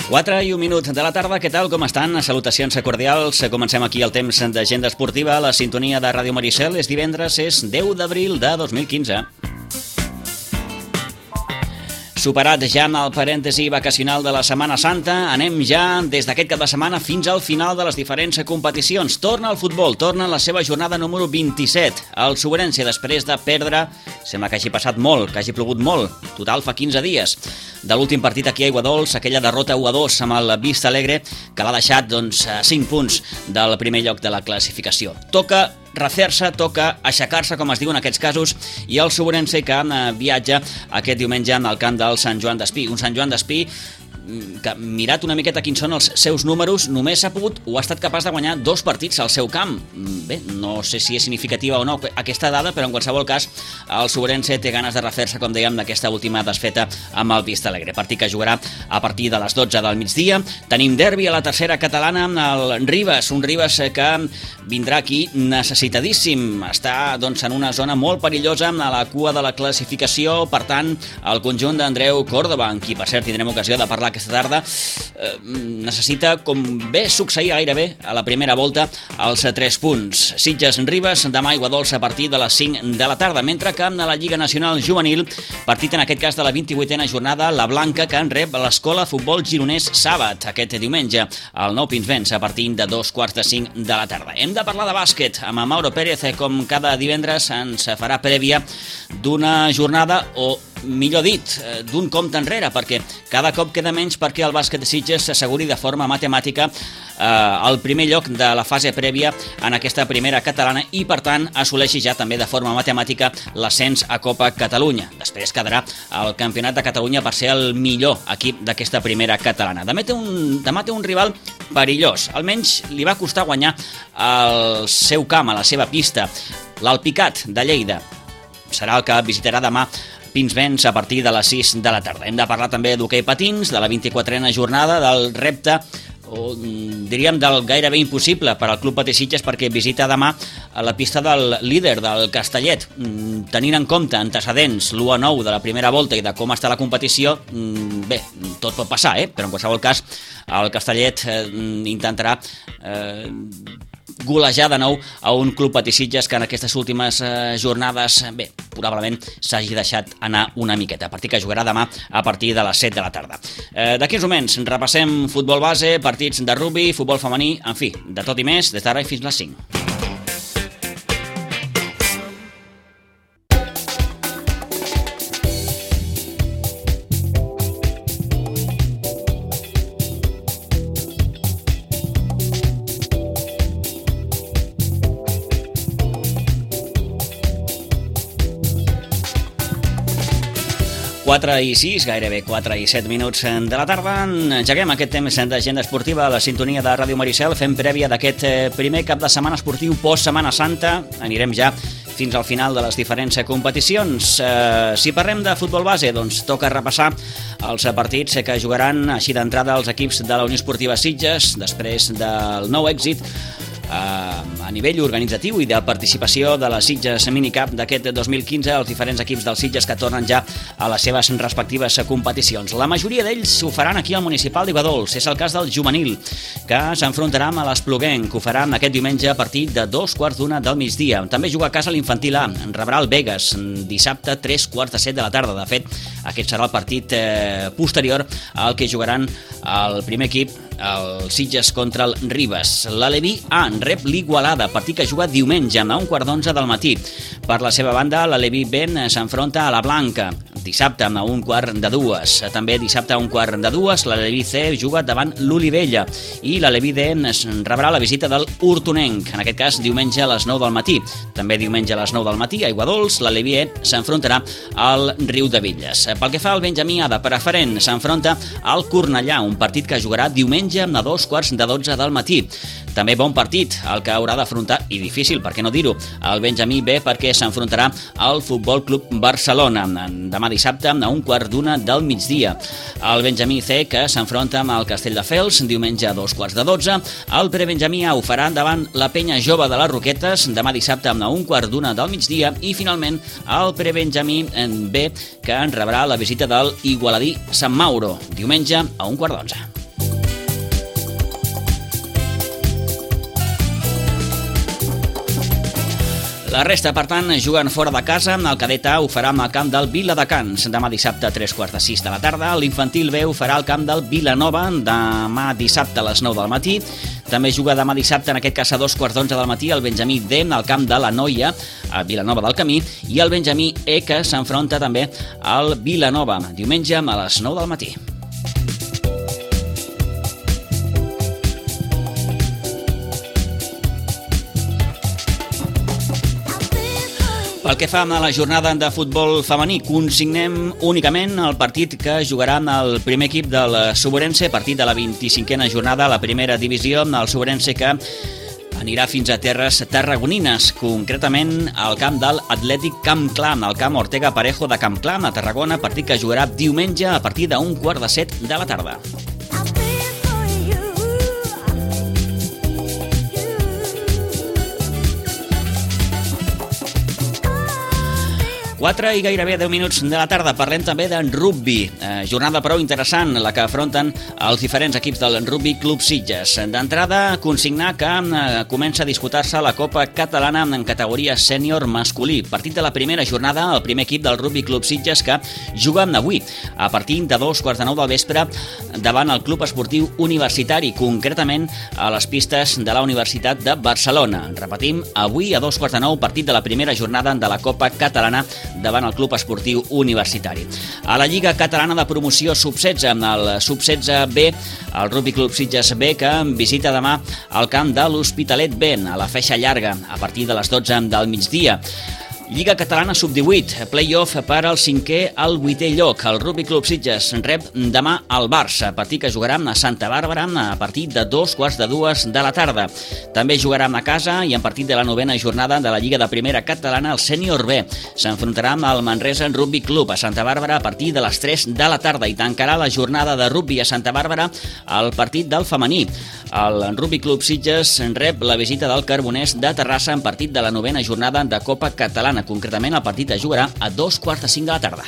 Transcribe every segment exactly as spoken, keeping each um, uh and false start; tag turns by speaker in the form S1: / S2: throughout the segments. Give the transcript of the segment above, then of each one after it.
S1: quatre i un minut de la tarda, què tal, com estan? Salutacions cordials, comencem aquí el temps d'agenda esportiva, la sintonia de Ràdio Maricel, és divendres, és deu d'abril de dos mil quinze. Superat ja el parèntesi vacacional de la Setmana Santa, anem ja des d'aquest cap de setmana fins al final de les diferents competicions. Torna el futbol, torna la seva jornada número vint-i-set. El Sobirència, després de perdre, sembla que hagi passat molt, que hagi plogut molt, total fa quinze dies, de l'últim partit aquí a Aiguadols, aquella derrota u a dos amb el Vista Alegre, que l'ha deixat doncs, a cinc punts del primer lloc de la classificació. Toca refer-se, toca aixecar-se, com es diu en aquests casos, i el Sobirència que viatja aquest diumenge al camp del Sant Joan d'Espí. Un Sant Joan d'Espí que, mirat una miqueta quins són els seus números, només ha pogut o ha estat capaç de guanyar dos partits al seu camp. Bé, no sé si és significativa o no aquesta dada, però en qualsevol cas el Sobirència té ganes de refer-se, com dèiem, d'aquesta última desfeta amb el Vista Alegre. Partit que jugarà a partir de les dotze del migdia. Tenim derbi a la tercera catalana, el Ribes, un Ribes que vindrà aquí necessitadíssim. Està doncs, en una zona molt perillosa a la cua de la classificació, per tant, el conjunt d'Andreu Córdoba, en qui per cert tindrem ocasió de parlar aquesta tarda, eh, necessita, com bé succeïa gairebé a la primera volta, els tres punts. Sitges-Ribes, demà Aiguadols a partir de les cinc de la tarda, mentre que a la Lliga Nacional Juvenil, partit en aquest cas de la vint-i-vuitena jornada, la Blanca, que en rep l'Escola Futbol Gironès Sàbat, aquest diumenge, al Nou Pinsbens, a partir de dos quarts de cinc de la tarda. Hem de parlar de bàsquet amb Mauro Pérez, com cada divendres ens farà prèvia d'una jornada, o millor dit, d'un compte enrere, perquè cada cop queda menys perquè el bàsquet de Sitges s'asseguri de forma matemàtica eh, el primer lloc de la fase prèvia en aquesta primera catalana i, per tant, assoleixi ja també de forma matemàtica l'ascens a Copa Catalunya. Després quedarà el Campionat de Catalunya per ser el millor equip d'aquesta primera catalana. Demà té un, demà té un rival perillós, almenys li va costar guanyar al seu camp, a la seva pista, l'Alpicat de Lleida. Serà el que visitarà demà Pinsbens a partir de les sis de la tarda. Hem de parlar també d'hoquei patins, de la vint-i-quatrena jornada, del repte, o diríem del gairebé impossible per al Club Patí Sitges, perquè visita demà a la pista del líder, del Castellet. Tenint en compte antecedents, l'u a nou de la primera volta i de com està la competició, bé, tot pot passar, eh? Però en qualsevol cas el Castellet eh, intentarà eh, golejar de nou a un Club Patí Sitges que en aquestes últimes eh, jornades, bé, probablement s'hagi deixat anar una miqueta. Partit que jugarà demà a partir de les set de la tarda. Eh, D'aquí uns moments repassem futbol base, partits de rugby, futbol femení, en fi, de tot i més, des d'ara i fins les cinc. quatre i sis, gairebé quatre i set minuts de la tarda. Engeguem aquest temps d'agenda esportiva a la sintonia de Ràdio Maricel. Fem prèvia d'aquest primer cap de setmana esportiu post-Setmana Santa. Anirem ja fins al final de les diferents competicions. Eh, si parlem de futbol base, doncs toca repassar els partits que jugaran així d'entrada els equips de la Unió Esportiva Sitges després del nou èxit a nivell organitzatiu i de participació de la Sitges Minicup d'aquest dos mil quinze, els diferents equips dels Sitges que tornen ja a les seves respectives competicions. La majoria d'ells ho faran aquí al Municipal d'Aiguadols. És el cas del juvenil, que s'enfrontarà amb l'Espluguenc, que ho farà aquest diumenge a partir de dos quarts d'una del migdia. També juga a casa l'infantil A, rebrà el Begues dissabte tres quarts de set de la tarda. De fet, aquest serà el partit eh, posterior al que jugaran el primer equip, el Sitges contra el Ribes. L'Aleví A rep l'Igualada, partit que juga diumenge a un quart d'onze del matí. Per la seva banda, l'Aleví B s'enfronta a la Blanca dissabte a un quart de dues. També dissabte a un quart de dues, l'Aleví C juga davant l'Olivella i l'Aleví D rebrà la visita del Hortonenc, en aquest cas diumenge a les nou del matí. També diumenge a les nou del matí, a Aiguadols, l'Aleví E s'enfrontarà al Riu de Villes. Pel que fa al Benjamí A de preferent, s'enfronta al Cornellà, un partit que jugarà diumenge a dos quarts de dotze del matí. També bon partit, el que haurà d'afrontar, i difícil, per què no dir-ho, el Benjamí B, perquè s'enfrontarà al Futbol Club Barcelona demà dissabte a un quart d'una del migdia. El Benjamí C, que s'enfronta amb el Castelldefels diumenge a dos quarts de dotze. El Prebenjamí A ho farà davant la Penya Jove de les Roquetes demà dissabte a un quart d'una del migdia. I finalment el Prebenjamí B, que en rebrà la visita del Igualadí Sant Mauro diumenge a un quart d'onze. La resta, per tant, juguen fora de casa. El cadet A ho farà al camp del Viladecans demà dissabte a tres quarts de sis de la tarda. L'infantil B ho farà al camp del Vilanova demà dissabte a les nou del matí. També juga demà dissabte, en aquest cas a dos quarts d'onze del matí, el Benjamí D al camp de la Noia, a Vilanova del Camí, i el Benjamí E, que s'enfronta també al Vilanova, diumenge a les nou del matí. Pel que fa a la jornada de futbol femení, consignem únicament el partit que jugarà el primer equip del Suborense, partit de la vint-i-cinquena jornada a la primera divisió, el Suborense que anirà fins a terres tarragonines, concretament al camp del Atlètic Camp Clam, al camp Ortega Parejo de Camp Clam, a Tarragona, partit que jugarà diumenge a partir d'un quart de set de la tarda. quatre i gairebé deu minuts de la tarda. Parlem també d'en rugbi. Eh, jornada prou interessant, la que afronten els diferents equips del Rugby Club Sitges. D'entrada, consignar que eh, comença a disputar-se la Copa Catalana en categoria sènior masculí. Partit de la primera jornada, el primer equip del Rugby Club Sitges que juga avui, a partir de dos quarts de nou del vespre, davant el Club Esportiu Universitari, concretament a les pistes de la Universitat de Barcelona. Repetim, avui a dos quarts de nou, partit de la primera jornada de la Copa Catalana davant el Club Esportiu Universitari. A la Lliga Catalana de Promoció sub setze, el sub setze B, el Rugby Club Sitges B, que visita demà al camp de l'Hospitalet B, a la Feixa Llarga, a partir de les dotze del migdia. Lliga Catalana sub divuit, play-off per al cinquè al vuitè lloc. El Rugby Club Sitges rep demà al Barça, partit que jugarà a Santa Bàrbara a partir de dos quarts de dues de la tarda. També jugarà a casa i en partit de la novena jornada de la Lliga de Primera Catalana, el Sènior B s'enfrontarà amb el Manresa Rugby Club a Santa Bàrbara a partir de les tres de la tarda i tancarà la jornada de rugby a Santa Bàrbara el partit del femení. El Rugby Club Sitges rep la visita del Carbonès de Terrassa en partit de la novena jornada de Copa Catalana. Concretament, el partit es jugarà a dos quarts de cinc de la tarda.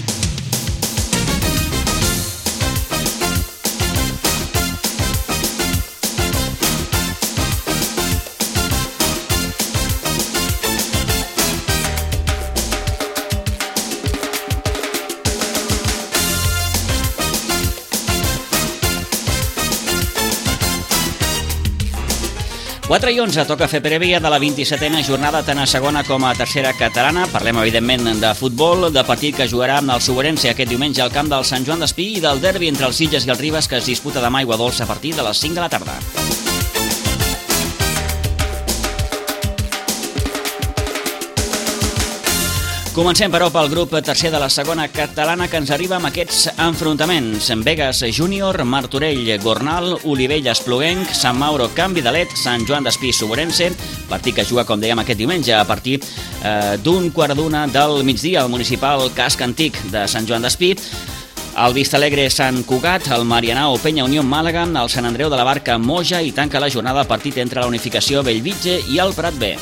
S1: quatre i onze toca fer prèvia de la vint-i-setena jornada tant a segona com a tercera catalana. Parlem, evidentment, de futbol, de partit que jugarà amb el Suborense aquest diumenge al camp del Sant Joan d'Espí i del derbi entre els Sitges i el Ribes que es disputa demà a Aiguadols a partir de les cinc de la tarda. Comencem, però, pel grup tercer de la segona catalana que ens arriba amb aquests enfrontaments. Begues Júnior, Martorell Gornal, Olivella Espluguenc, Sant Mauro Can Vidalet, Sant Joan d'Espí Suborense, partit que juga, com dèiem, aquest diumenge a partir eh, d'un quart d'una del migdia al municipal Casc Antic de Sant Joan d'Espí. El Vistalegre Sant Cugat, el Marianao Penya Unió Màlaga, el Sant Andreu de la Barca Moja i tanca la jornada el partit entre la Unificació Bellvitge i el Prat B.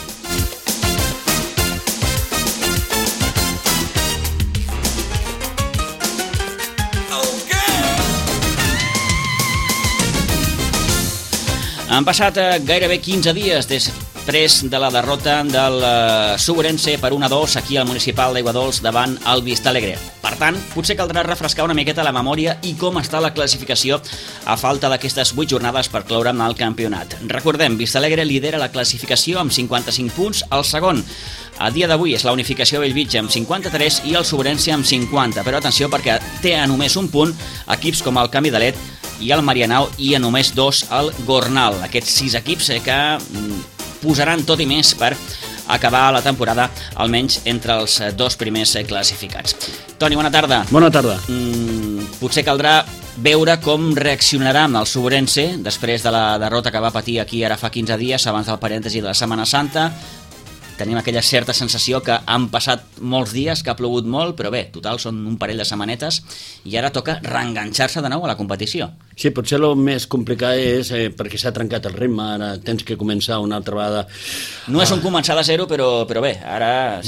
S1: Han passat gairebé quinze dies després de la derrota del Suborense per un a dos aquí al municipal d'Aiguadols davant el Vistalegre. Per tant, potser caldrà refrescar una miqueta la memòria i com està la classificació a falta d'aquestes vuit jornades per cloure el campionat. Recordem, Vistalegre lidera la classificació amb cinquanta-cinc punts, el segon a dia d'avui és la Unificació Bellvitge amb cinquanta-tres i el Suborense amb cinquanta, però atenció perquè té a només un punt equips com el Can Vidalet i el Marianao i a només dos el Gornal. Aquests sis equips que posaran tot i més per acabar la temporada almenys entre els dos primers classificats. Toni, bona tarda.
S2: Bona tarda.
S1: Mm, potser caldrà veure com reaccionarà amb el Suborense després de la derrota que va patir aquí ara fa quinze dies abans del parèntesi de la Setmana Santa. Tenim aquella certa sensació que han passat molts dies, que ha plogut molt, però bé, total, són un parell de setmanetes i ara toca reenganxar-se de nou a la competició.
S2: Sí, potser el més complicat és eh, perquè s'ha trencat el ritme, ara tens que començar una altra vegada.
S1: No és un començar de zero, però, però bé, ara sí, sí.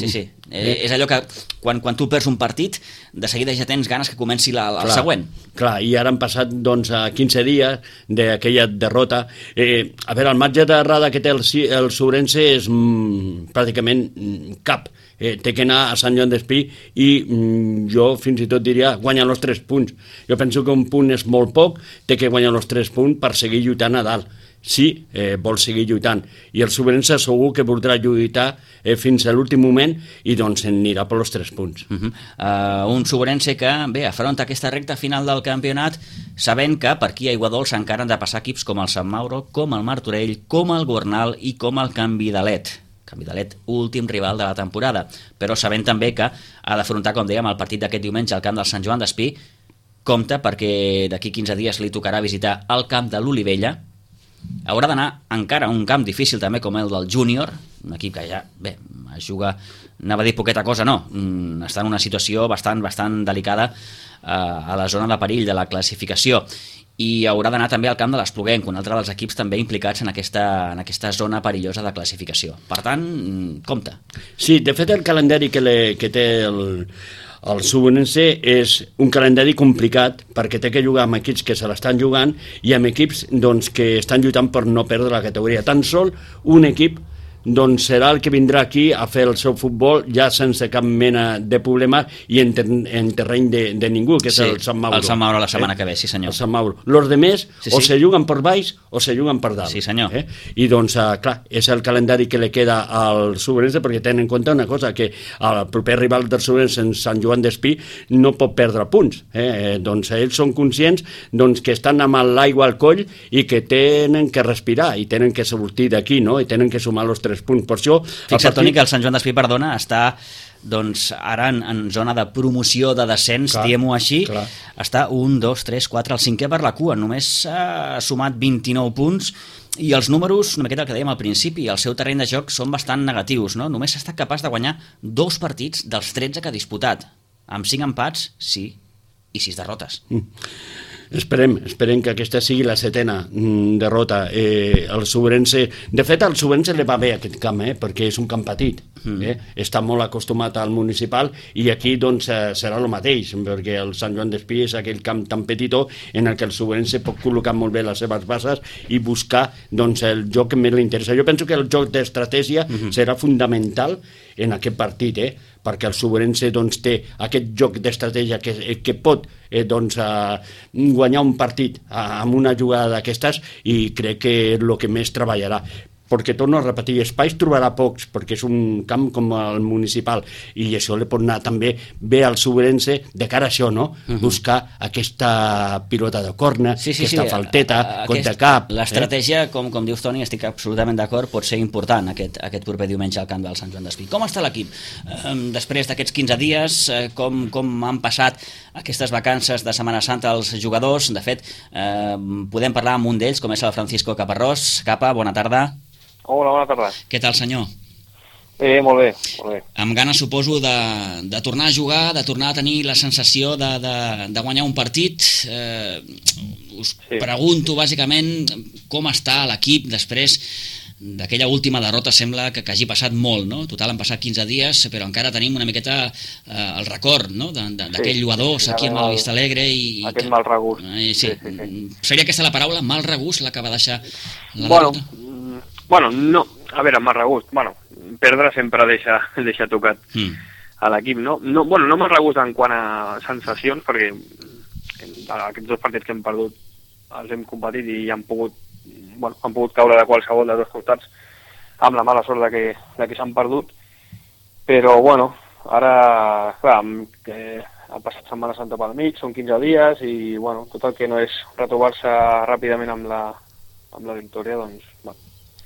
S1: Eh, és allò que quan, quan tu perds un partit, de seguida ja tens ganes que comenci la, el clar, següent.
S2: Clar, i ara han passat doncs, quinze dies d'aquella derrota. Eh, a veure, el marge d'errada que té el, el Sobrense és mm, pràcticament mm, cap. Eh, té que anar a Sant Joan d'Espí i mm, jo fins i tot diria guanyar els tres punts. Jo penso que un punt és molt poc, té que guanyar els tres punts per seguir lluitant a dalt. Sí, eh, vol seguir lluitant. I el Sobrense segur que voldrà lluitar eh, fins a l'últim moment i doncs anirà per els tres punts.
S1: Uh -huh. uh, un Sobrense que, bé, afronta aquesta recta final del campionat sabent que per aquí a Aiguadols encara han de passar equips com el Sant Mauro, com el Martorell, com el Gornal i com el Can Vidalet. Can Vidalet, últim rival de la temporada, però sabent també que ha d'afrontar, com dèiem, el partit d'aquest diumenge al camp del Sant Joan d'Espí. Compte, perquè d'aquí quinze dies li tocarà visitar el camp de l'Olivella. Haurà d'anar encara a un camp difícil també com el del Júnior, un equip que ja, bé, juga, anava a dir poqueta cosa, no, està en una situació bastant, bastant delicada eh, a la zona de perill de la classificació. I haurà d'anar també al camp de l'Espluguenc, un altre dels equips també implicats en aquesta, en aquesta zona perillosa de classificació. Per tant, compte.
S2: Sí, de fet el calendari que, le, que té el, el Sobrense és un calendari complicat perquè té que jugar amb equips que se l'estan jugant i amb equips doncs, que estan lluitant per no perdre la categoria. Tan sol un equip doncs serà el que vindrà aquí a fer el seu futbol ja sense cap mena de problema i en, ter en terreny de, de ningú, que és sí, el Sant Mauro.
S1: El Sant Mauro la setmana eh? que ve, sí senyor.
S2: El Sant Mauro. Los demés sí, sí. o se juguen per baix o se juguen per dalt.
S1: Sí senyor.
S2: Eh? I doncs, eh, clar, és el calendari que li queda al Sobrense perquè tenen en compte una cosa, que el proper rival del Sobrense en Sant Joan d'Espí no pot perdre punts. Eh? Eh, doncs ells són conscients doncs, que estan amb l'aigua al coll i que tenen que respirar i tenen que sortir d'aquí, no? I tenen que sumar els tres punts. Per això,
S1: Fixa't, partir... Toni, que el Sant Joan d'Espí, perdona, està doncs, ara en, en zona de promoció de descens, diguem-ho així, clar. Està un, dos, tres, quatre, el cinquè per la cua, només ha sumat vint-i-nou punts i els números, una miqueta el que dèiem al principi, el seu terreny de joc són bastant negatius, no? Només ha estat capaç de guanyar dos partits dels tretze que ha disputat, amb cinc empats, sí, i sis derrotes.
S2: Mm. Esperem, esperem que aquesta sigui la setena mm, derrota. Eh, el Sobrense, de fet, al Sobrense li va bé aquest camp, eh, perquè és un camp petit. Mm. Eh? Està molt acostumat al municipal i aquí doncs, eh, serà el mateix, perquè el Sant Joan d'Espí és aquell camp tan petitó en el que el Sobrense pot col·locar molt bé les seves bases i buscar doncs, el joc que més li interessa. Jo penso que el joc d'estratègia mm-hmm. serà fundamental en aquest partit, eh? perquè el Sobrense doncs, té aquest joc d'estratègia que, que pot eh, doncs, eh, guanyar un partit eh, amb una jugada d'aquestes i crec que és el que més treballarà. Perquè, torno a repetir, espais trobarà pocs, perquè és un camp com el municipal, i això li pot anar també bé al Sobrense de cara a això, no? Uh-huh. Buscar aquesta pilota de corna, sí, sí, aquesta sí, falteta, cot de cap...
S1: L'estratègia, eh? com, com dius, Toni, estic absolutament d'acord, pot ser important aquest, aquest proper diumenge al camp del Sant Joan d'Espí. Com està l'equip? Eh, després d'aquests quinze dies, eh, com, com han passat aquestes vacances de Setmana Santa als jugadors? De fet, eh, podem parlar amb un d'ells, com és el Francisco Caparrós. Capa, bona tarda.
S3: Hola, bona tarda.
S1: Què tal, senyor?
S3: Eh, molt bé, molt bé.
S1: Amb ganes, suposo, de, de tornar a jugar, de tornar a tenir la sensació de, de, de guanyar un partit. Eh, us sí. pregunto, bàsicament, com està l'equip després d'aquella última derrota. Sembla que, que hagi passat molt, no? Total, han passat quinze dies, però encara tenim una miqueta eh, el record, no? D'aquell sí, lluador sí, aquí amb el Vista Alegre. I,
S3: aquest que, mal regust.
S1: Eh, sí. Sí, sí, sí. Seria aquesta la paraula, mal regust, la que va deixar la
S3: bueno,
S1: derrota?
S3: Bueno, no, a veure, mal regust, bueno, perdre sempre deixa, deixa tocat mm. a l'equip, no? no? Bueno, no mal regust en quant a sensacions, perquè aquests dos partits que hem perdut els hem competit i han pogut, bueno, han pogut caure de qualsevol dels dos costats amb la mala sort de que, de que s'han perdut, però bueno, ara, clar, que ha passat Setmana Santa pel mig, són quinze dies i bueno, tot el que no és retrobar-se ràpidament amb la, amb la victòria, doncs, bueno,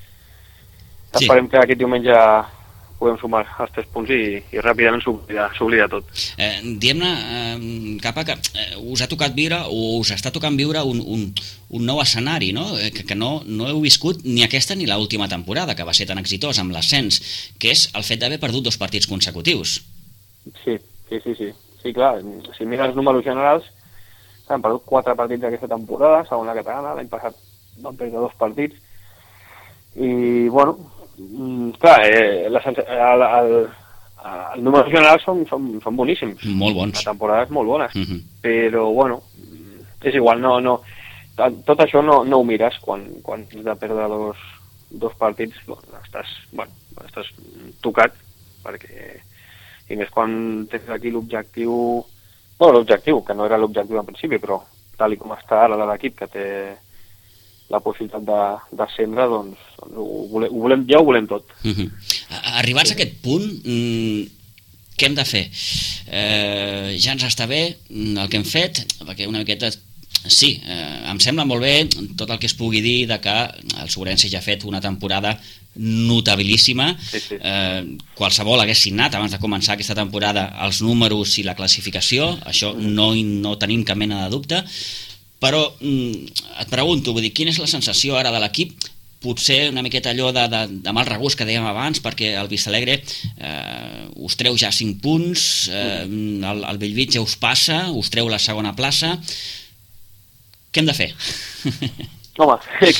S3: sí. Esperem que aquest diumenge podem sumar els tres punts i, i ràpidament s'oblida tot.
S1: Eh, Diem-ne, eh, Capa, que eh, us ha tocat viure o us està tocant viure un, un, un nou escenari, no? Eh, que, que no, no heu viscut ni aquesta ni l'última temporada, que va ser tan exitós amb l'ascens, que és el fet d'haver perdut dos partits consecutius.
S3: Sí, sí, sí, sí. Sí, clar, si mires els números generals, han perdut quatre partits d'aquesta temporada, segona catalana, l'any passat van perdre dos partits, i, bueno, clar, eh, la, el, el, els números generals són, són, són boníssims.
S1: Molt bons.
S3: La temporada és molt bona,
S1: uh -huh.
S3: però, bueno, és igual, no, no, tot això no, no ho mires quan, quan has de perdre dos, dos partits, bueno, estàs, bueno, estàs tocat, perquè, i més quan tens aquí l'objectiu, bueno, l'objectiu, que no era l'objectiu en principi, però tal i com està ara l'equip, que té la possibilitat de d'ascendre, doncs, doncs ho volem, ho volem, ja ho volem tot.
S1: Uh -huh. Arribats sí. a aquest punt, mmm, què hem de fer? Eh, ja ens està bé el que hem fet, perquè una miqueta sí, eh, em sembla molt bé tot el que es pugui dir de que el Sobrense ja ha fet una temporada notabilíssima.
S3: Sí, sí.
S1: Eh, qualsevol hagués signat abans de començar aquesta temporada els números i la classificació, això no, no tenim cap mena de dubte, però mm, et pregunto, vull dir, quina és la sensació ara de l'equip? Potser una miqueta allò de, de, de mal regust que dèiem abans, perquè el Vistalegre eh, us treu ja cinc punts, eh, el, el Bellvitge ja us passa, us treu la segona plaça. Què hem de fer?
S3: Home,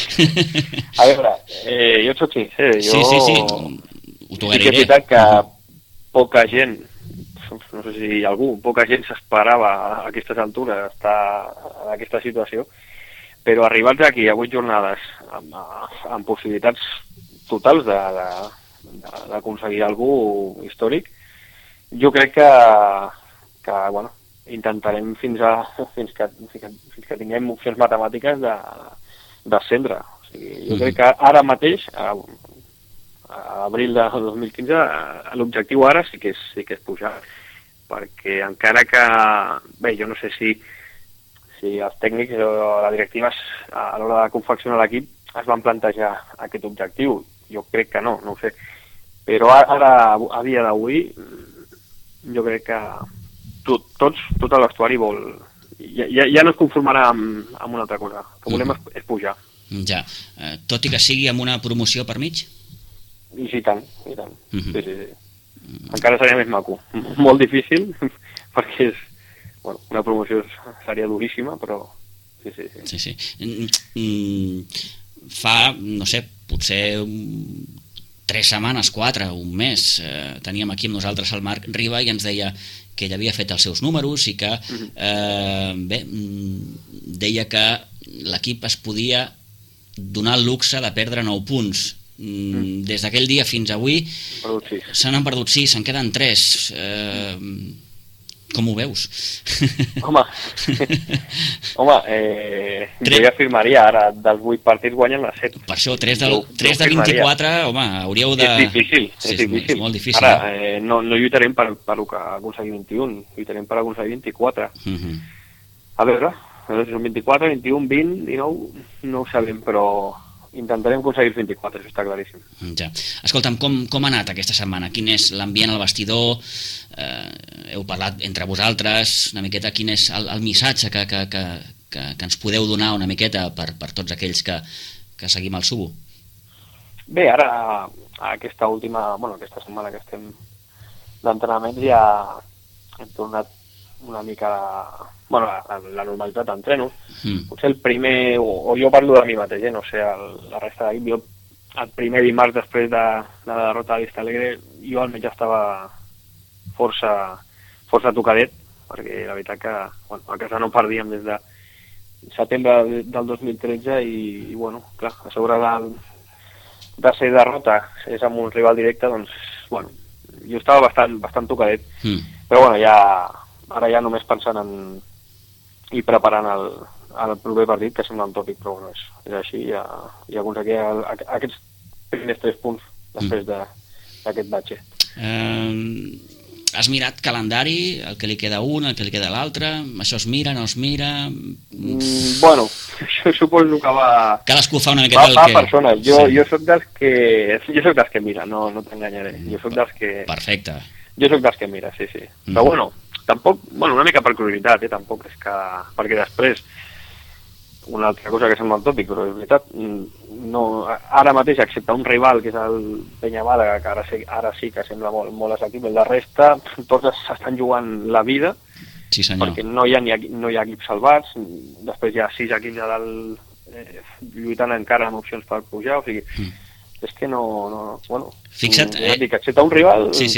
S3: a veure, eh, jo soc sincer, jo...
S1: Sí, sí, sí, ho
S3: t'ho agrairé. Sí que és veritat que poca gent, no sé si algú, poca gent s'esperava a aquestes altures estar en aquesta situació, però arribats aquí a vuit jornades amb, amb possibilitats totals d'aconseguir algú històric, jo crec que, que bueno, intentarem fins, a, fins, que, fins, que, fins que tinguem opcions matemàtiques d'ascendre. O sigui, jo crec que ara mateix, a, a abril de dos mil quinze, l'objectiu ara sí que és, sí que és pujar, perquè encara que, bé, jo no sé si si els tècnics o la directiva a l'hora de confeccionar l'equip es van plantejar aquest objectiu. Jo crec que no, no ho sé. Però ara, a dia d'avui, jo crec que tot, tots, tot el vestuari vol... Ja, ja, ja no es conformarà amb, amb una altra cosa. El que volem mm. és, és pujar.
S1: Ja. Eh, tot i que sigui amb una promoció per mig?
S3: I sí, tant, i tant. Mm-hmm. Sí, sí, sí. Encara seria més maco. Molt difícil, perquè és... Bueno, una promoció seria duríssima, però... Sí, sí, sí.
S1: sí, sí. Mm, fa, no sé, potser tres setmanes, quatre, un mes, eh, teníem aquí amb nosaltres el Marc Riba i ens deia que ell havia fet els seus números i que, eh, bé, deia que l'equip es podia donar el luxe de perdre nou punts. Mm, des d'aquell dia fins avui se n'han perdut sis, se'n queden tres. Eh, com ho veus?
S3: Home, home eh, jo ja afirmaria ara, dels vuit partits guanyen les set.
S1: Per això, tres de, tres de vint-i-quatre, home, hauríeu de...
S3: És difícil,
S1: sí,
S3: és, és difícil.
S1: És molt difícil.
S3: Ara, eh, no, no lluitarem per, per aconseguir vint-i-un, lluitarem per aconseguir vint-i-quatre. Uh -huh. A veure, són vint-i-quatre, vint-i-un, vint, dinou, no ho sabem, però... intentarem aconseguir vint-i-quatre, això està claríssim.
S1: Ja. Escolta'm, com, com ha anat aquesta setmana? Quin és l'ambient al vestidor? Eh, heu parlat entre vosaltres una miqueta, quin és el, el missatge que, que, que, que, que ens podeu donar una miqueta per, per tots aquells que, que seguim el Subo?
S3: Bé, ara aquesta última, bueno, aquesta setmana que estem d'entrenaments ja hem tornat una mica a, bueno, la, la normalitat d'entrenos. Mm. Potser el primer, o, o jo parlo de mi mateix, eh? No sé, el, la resta d'equip, jo el primer dimarts després de, de la derrota de Vistalegre, jo almenys ja estava força, força tocadet, perquè la veritat que, bueno, a casa no perdíem des de setembre del dos mil tretze i, i bueno, clar, a sobre de, de ser derrota, és amb un rival directe, doncs, bueno, jo estava bastant, bastant tocadet. Mm. Però bueno, ja... Ara ja només pensant en i preparant el, el proper partit, que sembla un tòpic, però bueno, és, és així, ja, ja aconseguir el, aquests primers tres punts després d'aquest de, batxe.
S1: Eh, has mirat calendari, el que li queda un, el que li queda l'altre? Això es mira, no es mira?
S3: Mm, bueno, jo suposo que va...
S1: Cadascú fa una miqueta
S3: va,
S1: el
S3: va
S1: que...
S3: Va persones, jo, sí. jo soc dels que... Jo soc dels que mira, no, no t'enganyaré. Jo soc dels que...
S1: Perfecte.
S3: Jo soc dels que mira, sí, sí. Mm. Però bueno... Tampoc, bueno, una mica per curiositat, eh, tampoc és que... Perquè després, una altra cosa que sembla un tòpic, però és veritat, no, ara mateix, excepte un rival, que és el Peñamàlaga, que ara sí, ara sí que sembla molt, molt assequible, la resta, tots s'estan jugant la vida,
S1: sí, senyor.
S3: Perquè no hi ha, ni, no hi ha equips salvats, després hi ha sis equips a dalt eh, lluitant encara amb opcions per pujar, o sigui... Mm. És que no, no... Bueno,
S1: fixa't,
S3: ja dic, excepte un rival,
S1: sí, sí.
S3: tot,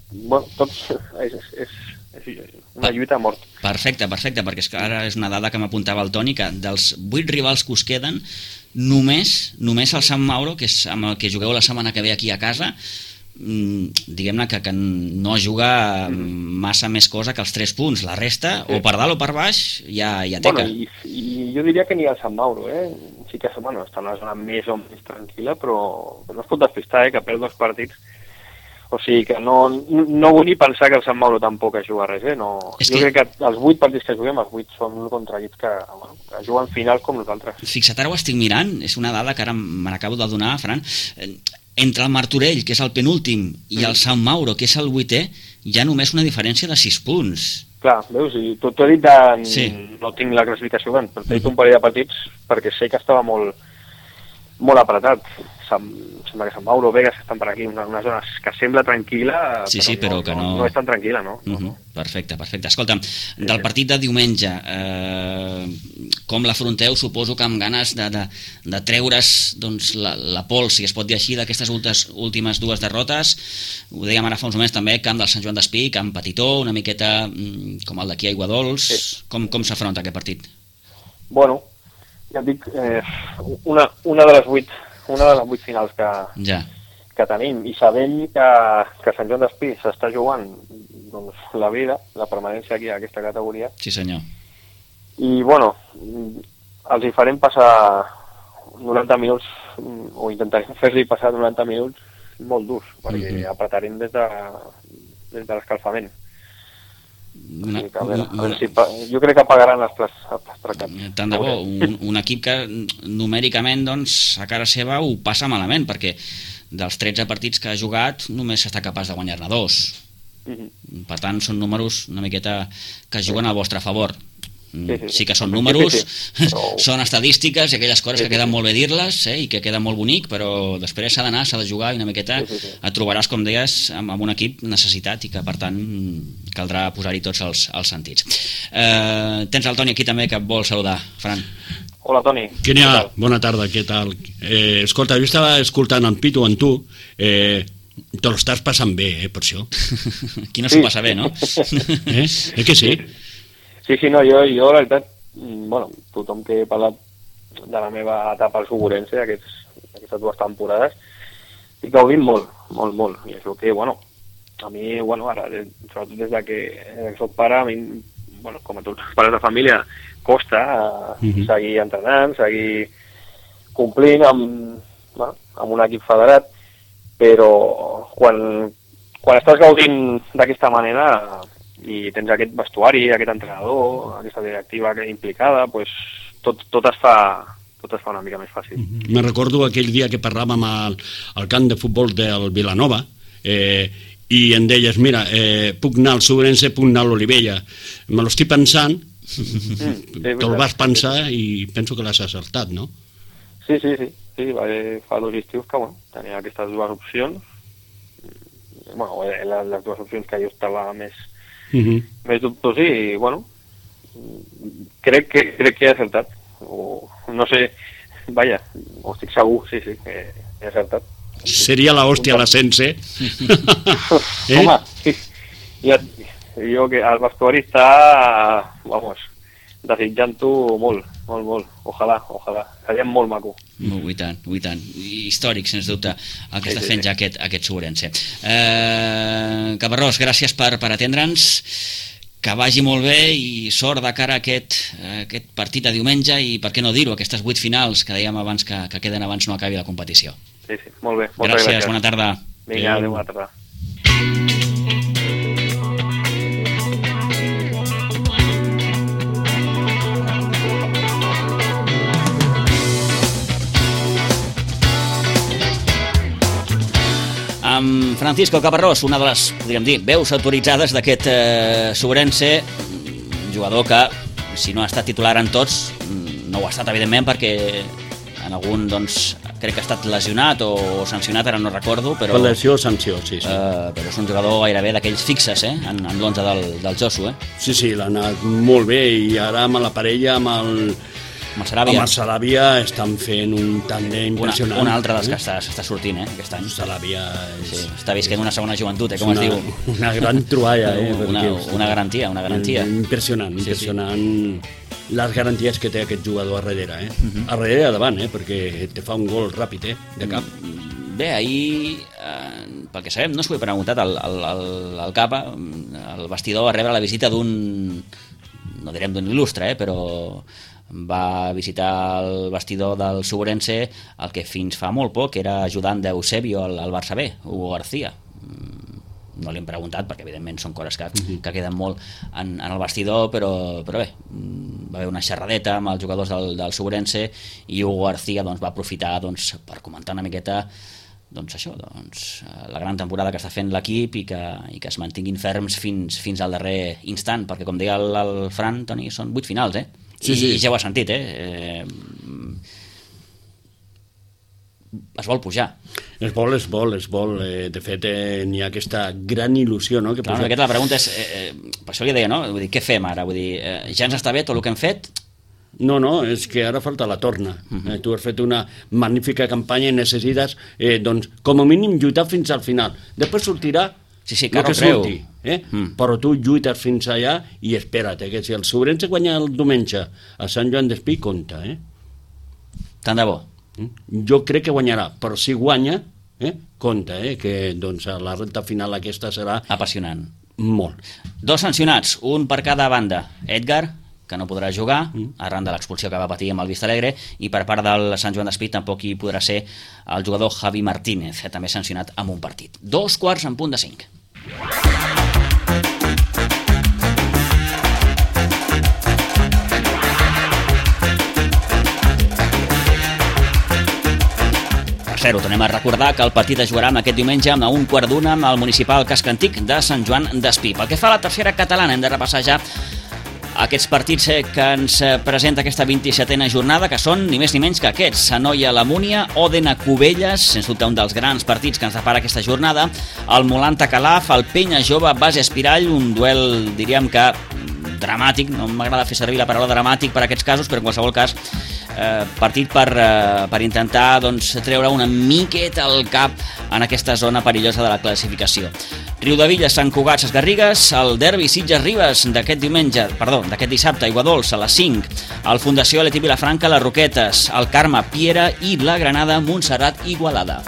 S3: bueno, tots és, és, és una lluita a mort.
S1: Perfecte, perfecte, perquè és que ara és una dada que m'apuntava el Toni, que dels vuit rivals que us queden, només, només el Sant Mauro, que és amb el que jugueu la setmana que ve aquí a casa, diguem-ne que, que no juga massa més cosa que els tres punts. La resta, sí, o per dalt o per baix, ja, ja teca.
S3: Bueno, i, i jo diria que ni el Sant Mauro, eh? Sí que bueno, està en una zona més o menys tranquil·la, però, però no es pot despistar, eh? Que perd dos partits. O sigui que no, no vull ni pensar que el Sant Mauro tampoc ha jugat res, eh? No, jo que... crec que els vuit partits que juguem, els vuit són contra equips que, bueno, que juguen finals com nosaltres.
S1: Fixa't, ara ho estic mirant, és una dada que ara me n'acabo de donar, Fran. Entre el Martorell, que és el penúltim, i el Sant Mauro, que és el vuitè, hi ha només una diferència de sis punts.
S3: Clar, veus, i t'ho he dit de... Sí. No tinc la classificació, però t'he dit un parell de partits perquè sé que estava molt, molt apretat. Sembla que Sant Mauro, Vegas estan per aquí, una, una zona que sembla tranquil·la,
S1: sí, sí, però, però que no...
S3: no, no és tan tranquil·la, no?
S1: Uh -huh. Perfecte, perfecte. Escolta'm, del partit de diumenge, eh, com l'afronteu? Suposo que amb ganes de, de, de treure's doncs, la, la pols, si es pot dir així, d'aquestes últimes dues derrotes. Ho dèiem ara fa uns moments també, camp del Sant Joan d'Espí, camp petitó, una miqueta com el d'aquí a Aiguadols. Sí. Com, com s'afronta aquest partit?
S3: Bueno, ja et dic, eh, una, una de les vuit una de les vuit finals que,
S1: ja.
S3: que tenim, i sabem que, que Sant Joan d'Espí s'està jugant doncs, la vida, la permanència aquí a aquesta categoria.
S1: Sí, senyor.
S3: I, bueno, els hi farem passar noranta minuts, o intentarem fer-li passar noranta minuts molt durs, perquè mm-hmm. apretarem des de, des de l'escalfament. Una, sí, veure, una, si, jo crec que pagaran les places, les places.
S1: Tant de bo, un, un equip que numèricament doncs, a cara seva ho passa malament, perquè dels tretze partits que ha jugat només està capaç de guanyar-ne dos. Mm-hmm. Per tant són números una miqueta que juguen al vostre favor. Sí, sí, sí. Sí que són números, sí, sí, sí. Però... són estadístiques i aquelles coses sí, sí, que queden sí. molt bé dir-les, eh, i que queda molt bonic, però després s'ha d'anar, s'ha de jugar i una miqueta sí, sí, sí. et trobaràs, com deies, amb, amb un equip necessitat i que per tant caldrà posar-hi tots els, els sentits. Eh, tens el Toni aquí també que et vol saludar, Fran.
S3: Hola, Toni.
S2: Què n'hi ha? Bona tarda, què tal? Eh, escolta, jo estava escoltant en Pitu, en tu, eh, te l'estàs passant bé, eh, per això.
S1: Qui no s'ho sí. passa bé, no?
S2: eh? Eh que sí?
S3: Sí, sí, no, jo, jo la veritat, bueno, tothom que he parlat de la meva etapa al Suburense, aquests, aquestes dues temporades, estic gaudint molt, molt, molt, i això que, bueno, a mi, bueno, ara, sobretot des de que soc pare, a mi, bueno, com a tots els pares de família, costa uh, uh-huh. seguir entrenant, seguir complint amb, bueno, amb un equip federat, però quan, quan estàs gaudint d'aquesta manera i tens aquest vestuari, aquest entrenador, aquesta directiva implicada, pues, tot, tot, es fa, tot es fa una mica més fàcil.
S2: Mm-hmm. Me recordo aquell dia que parlàvem al, al camp de futbol del Vilanova, eh, i em deies, mira, eh, puc anar al Suburense, puc anar a l'Olivella. Me l'estic pensant, mm, sí, te'l vas pensar i penso que l'has acertat, no?
S3: Sí, sí, sí. sí va fa dos estius que, bueno, tenia aquestes dues opcions. Bueno, les dues opcions que jo estava més Uh-huh. més dubtós i, bueno, crec que, crec que he acertat. O, no sé, vaja, ho estic segur, sí, sí, que he acertat.
S2: Seria la hòstia l'ascense.
S3: eh? Home, sí. Jo, jo que el vestuari està, vamos, desitjant-ho molt, molt, molt. Ojalà, ojalà. Seria molt maco.
S1: I tant, i tant. Històric, sens dubte, el que sí, està fent sí, ja aquest, aquest Suburense. Eh, Caparrós, gràcies per, per atendre'ns. Que vagi molt bé i sort de cara a aquest, a aquest partit de diumenge i, per què no dir-ho, aquestes vuit finals que dèiem abans que, que queden abans no acabi la competició.
S3: Sí, sí, molt bé.
S1: Gràcies, gràcies, bona tarda.
S3: Vinga, adéu, bona tarda.
S1: Amb Francisco Caparrós, una de les, podríem dir, veus autoritzades d'aquest eh, Suburense, jugador que, si no ha estat titular en tots, no ho ha estat, evidentment, perquè en algun, doncs, crec que ha estat lesionat o sancionat, ara no recordo, però...
S2: Per lesió o sanció, sí, sí.
S1: Eh, però és un jugador gairebé d'aquells fixes, eh, en, en l'onze del, del Josu, eh?
S2: Sí, sí, l'ha anat molt bé, i ara amb la parella, amb el...
S1: Amb el Saràbia.
S2: Amb el Saràbia estan fent un tàndem impressionant.
S1: Una, un altre dels que està, s'està sortint, eh, aquest any.
S2: El Saràbia és...
S1: Sí, està visquent una segona joventut, eh, com
S2: una,
S1: es diu.
S2: Una gran troballa, eh?
S1: Una, una garantia, una garantia.
S2: Impressionant,
S1: Sí,
S2: impressionant sí. Les garanties que té aquest jugador a darrere, eh?
S1: Uh -huh.
S2: A darrere i a davant, eh? Perquè te fa un gol ràpid, eh? De cap.
S1: Bé, ahir, eh, pel que sabem, no s'ho he preguntat, el, el, el, el Capa, el vestidor va rebre la visita d'un, no direm d'un il·lustre, eh, però va visitar el vestidor del Suburense el que fins fa molt poc era ajudant d'Eusebio al, al Barça B, Hugo García. No li hem preguntat perquè evidentment són coses que, uh-huh. que queden molt en, en el vestidor, però, però bé, va haver una xerradeta amb els jugadors del, del Suburense i Hugo García doncs, va aprofitar doncs, per comentar una miqueta doncs això, doncs, la gran temporada que està fent l'equip i que, i que es mantinguin ferms fins, fins al darrer instant, perquè com deia el, el Fran, Toni, són vuit finals, eh?
S2: Sí,
S1: I,
S2: sí.
S1: i ja ho has sentit, eh? eh? Es vol pujar.
S2: Es vol, es vol, es vol. Eh, de fet, eh, n'hi ha aquesta gran il·lusió, no? Que
S1: Clar,
S2: posa...
S1: aquesta la pregunta és, eh, eh, per això li deia, no? Vull dir, què fem ara? Vull dir, eh, ja ens està bé tot el que hem fet?
S2: No, no, és que ara falta la torna. Uh-huh. eh, tu has fet una magnífica campanya i necessites, eh, doncs, com a mínim, lluitar fins al final. Després sortirà
S1: sí, sí,
S2: el que
S1: creu.
S2: surti. Eh?
S1: Mm.
S2: Però tu lluites fins allà i espera't, eh, que si el Sobrense guanya el diumenge a Sant Joan d'Espí, compta. Eh?
S1: Tant de bo.
S2: Jo crec que guanyarà, però si guanya, eh, compta, eh, que doncs, la recta final aquesta serà...
S1: Apassionant.
S2: Molt.
S1: Dos sancionats, un per cada banda. Edgar, que no podrà jugar, mm. arran de l'expulsió que va patir amb el Vistalegre, i per part del Sant Joan d'Espí tampoc hi podrà ser el jugador Javi Martínez, que també sancionat amb un partit. Dos quarts en punt de cinc. Per cert, ho tornem a recordar que el partit es jugarà aquest diumenge a un quart d'una amb el municipal Casc Antic de Sant Joan d'Espí. Pel que fa a la tercera catalana, hem de repassar ja aquests partits que ens presenta aquesta vint-i-setena jornada, que són ni més ni menys que aquests: Sanoia la Múnia, Òdena Cubelles, sens dubte un dels grans partits que ens depara aquesta jornada, el Molanta Calaf, el Penya Jove Base Espirall, un duel, diríem que dramàtic, no m'agrada fer servir la paraula dramàtic per a aquests casos, però en qualsevol cas eh, partit per, eh, per intentar doncs, treure una miqueta al cap en aquesta zona perillosa de la classificació. Riudevilles, Sant Cugat, Ses Garrigues, el derbi Sitges-Ribes d'aquest diumenge, perdó, d'aquest dissabte, Aiguadols a les cinc, el Fundació Leti Vilafranca, les Roquetes, el Carme Piera i la Granada Montserrat Igualada.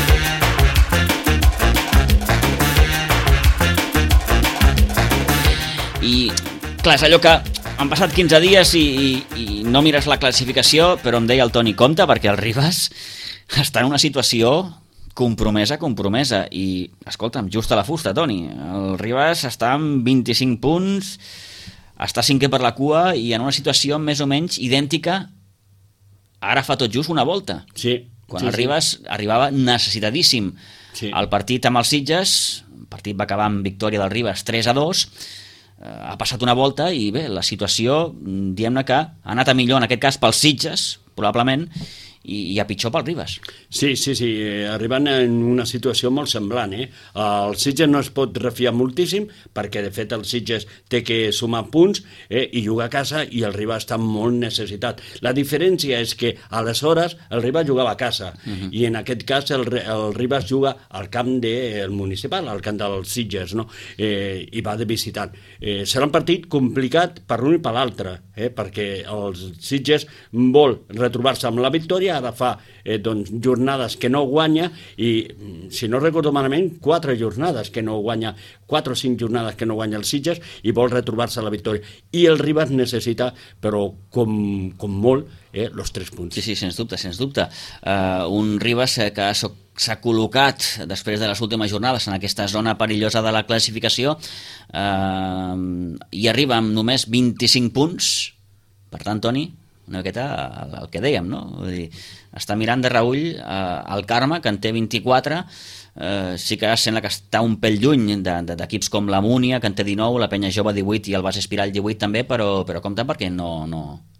S1: I clar, és allò que han passat quinze dies i, i, i no mires la classificació, però em deia el Toni, compte, perquè el Ribas està en una situació compromesa, compromesa, i escolta'm, just a la fusta, Toni, el Ribas està amb vint-i-cinc punts, està cinquè per la cua i en una situació més o menys idèntica ara fa tot just una volta,
S2: sí,
S1: quan
S2: sí,
S1: el Ribas sí. arribava necessitadíssim.
S2: Sí.
S1: El partit amb els Sitges, el partit va acabar amb victòria del Ribas tres a dos, ha passat una volta i bé, la situació, diguem-ne que ha anat a millor en aquest cas pels Sitges, probablement, i, i a pitjor pel Ribas.
S2: Sí, sí, sí, eh, arribant en una situació molt semblant, eh? El Sitges no es pot refiar moltíssim, perquè de fet el Sitges té que sumar punts eh, i jugar a casa, i el Ribas està molt necessitat. La diferència és que aleshores el Ribas jugava a casa, uh-huh. i en aquest cas el, el Ribas juga al camp del municipal, al camp dels Sitges, no? eh, i va de visitant. Eh, serà un partit complicat per l'un i per l'altre, eh, perquè els Sitges vol retrobar-se amb la victòria. Ara fa eh, doncs, jornades que no guanya i, si no recordo malament, quatre jornades que no guanya, quatre o cinc jornades que no guanya els Sitges, i vol retrobar-se a la victòria. I el Ribas necessita, però com, com molt, eh, els tres punts.
S1: Sí, sí, sens dubte, sens dubte. Uh, un Ribas que s'ha col·locat després de les últimes jornades en aquesta zona perillosa de la classificació uh, i arriba amb només vint-i-cinc punts. Per tant, Toni, una miqueta el, el que dèiem, no? Vull dir, està mirant de reull eh, el Carme, que en té vint-i-quatre, eh, sí que sembla que està un pèl lluny d'equips com la Múnia, que en té dinou, la Penya Jove divuit i el Base Espirall divuit també, però, però compte perquè no, no,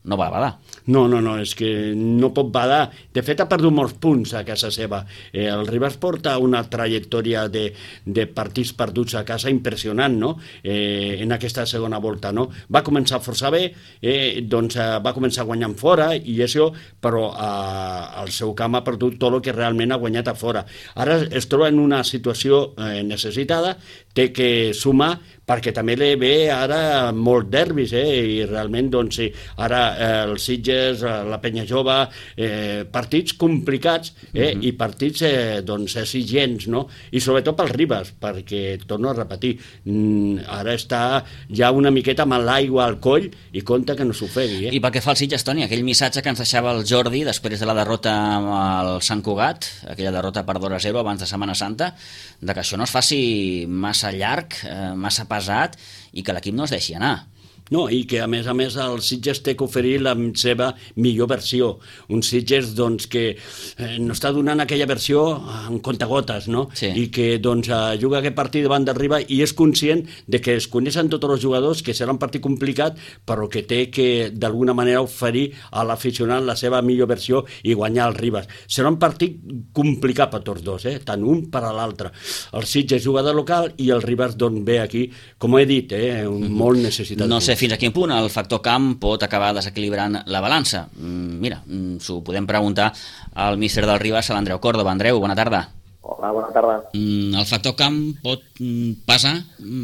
S1: no va badar.
S2: No, no, no, és que no pot badar. De fet, ha perdut molts punts a casa seva. Eh, el Ribas porta una trajectòria de, de partits perduts a casa impressionant, no?, eh, en aquesta segona volta, no? Va començar força bé, eh, doncs eh, va començar guanyant fora i això, però eh, el seu camp ha perdut tot el que realment ha guanyat a fora. Ara es troba en una situació eh, necessitada, té que sumar, perquè també li ve ara molt derbis, eh? I realment, doncs, sí, ara eh, el Sitges, la Penya Jove, eh, partits complicats, eh? Uh-huh. I partits, eh, doncs, exigents, no? I sobretot pel Ribas, perquè, torno a repetir, mm, ara està ja una miqueta amb l'aigua al coll i compta que no s'ofegui, eh?
S1: I pel que fa al Sitges, Toni, aquell missatge que ens deixava el Jordi després de la derrota al Sant Cugat, aquella derrota per dos a zero abans de Setmana Santa, de que això no es faci massa llarg, eh, massa pesat, i que l'equip no es deixi anar.
S2: No, i que a més a més el Sitges té que oferir la seva millor versió. Un Sitges, doncs, que eh, no està donant aquella versió en contagotes, no?
S1: Sí.
S2: I que, doncs, eh, juga aquest partit davant del Ribas i és conscient de que es coneixen tots els jugadors, que serà un partit complicat, però que té que, d'alguna manera, oferir a l'aficionat la seva millor versió i guanyar el Ribas. Serà un partit complicat per tots dos, eh? Tant un per a l'altre. El Sitges juga de local i el Ribas, doncs, ve aquí, com he dit, eh? Un mm-hmm. molt necessitat.
S1: No sé fins a quin punt el factor camp pot acabar desequilibrant la balança. Mira, s'ho podem preguntar al míster del Ribas, a l'Andreu Córdoba. Andreu, bona tarda.
S4: Hola, bona tarda.
S1: El factor camp pot passar?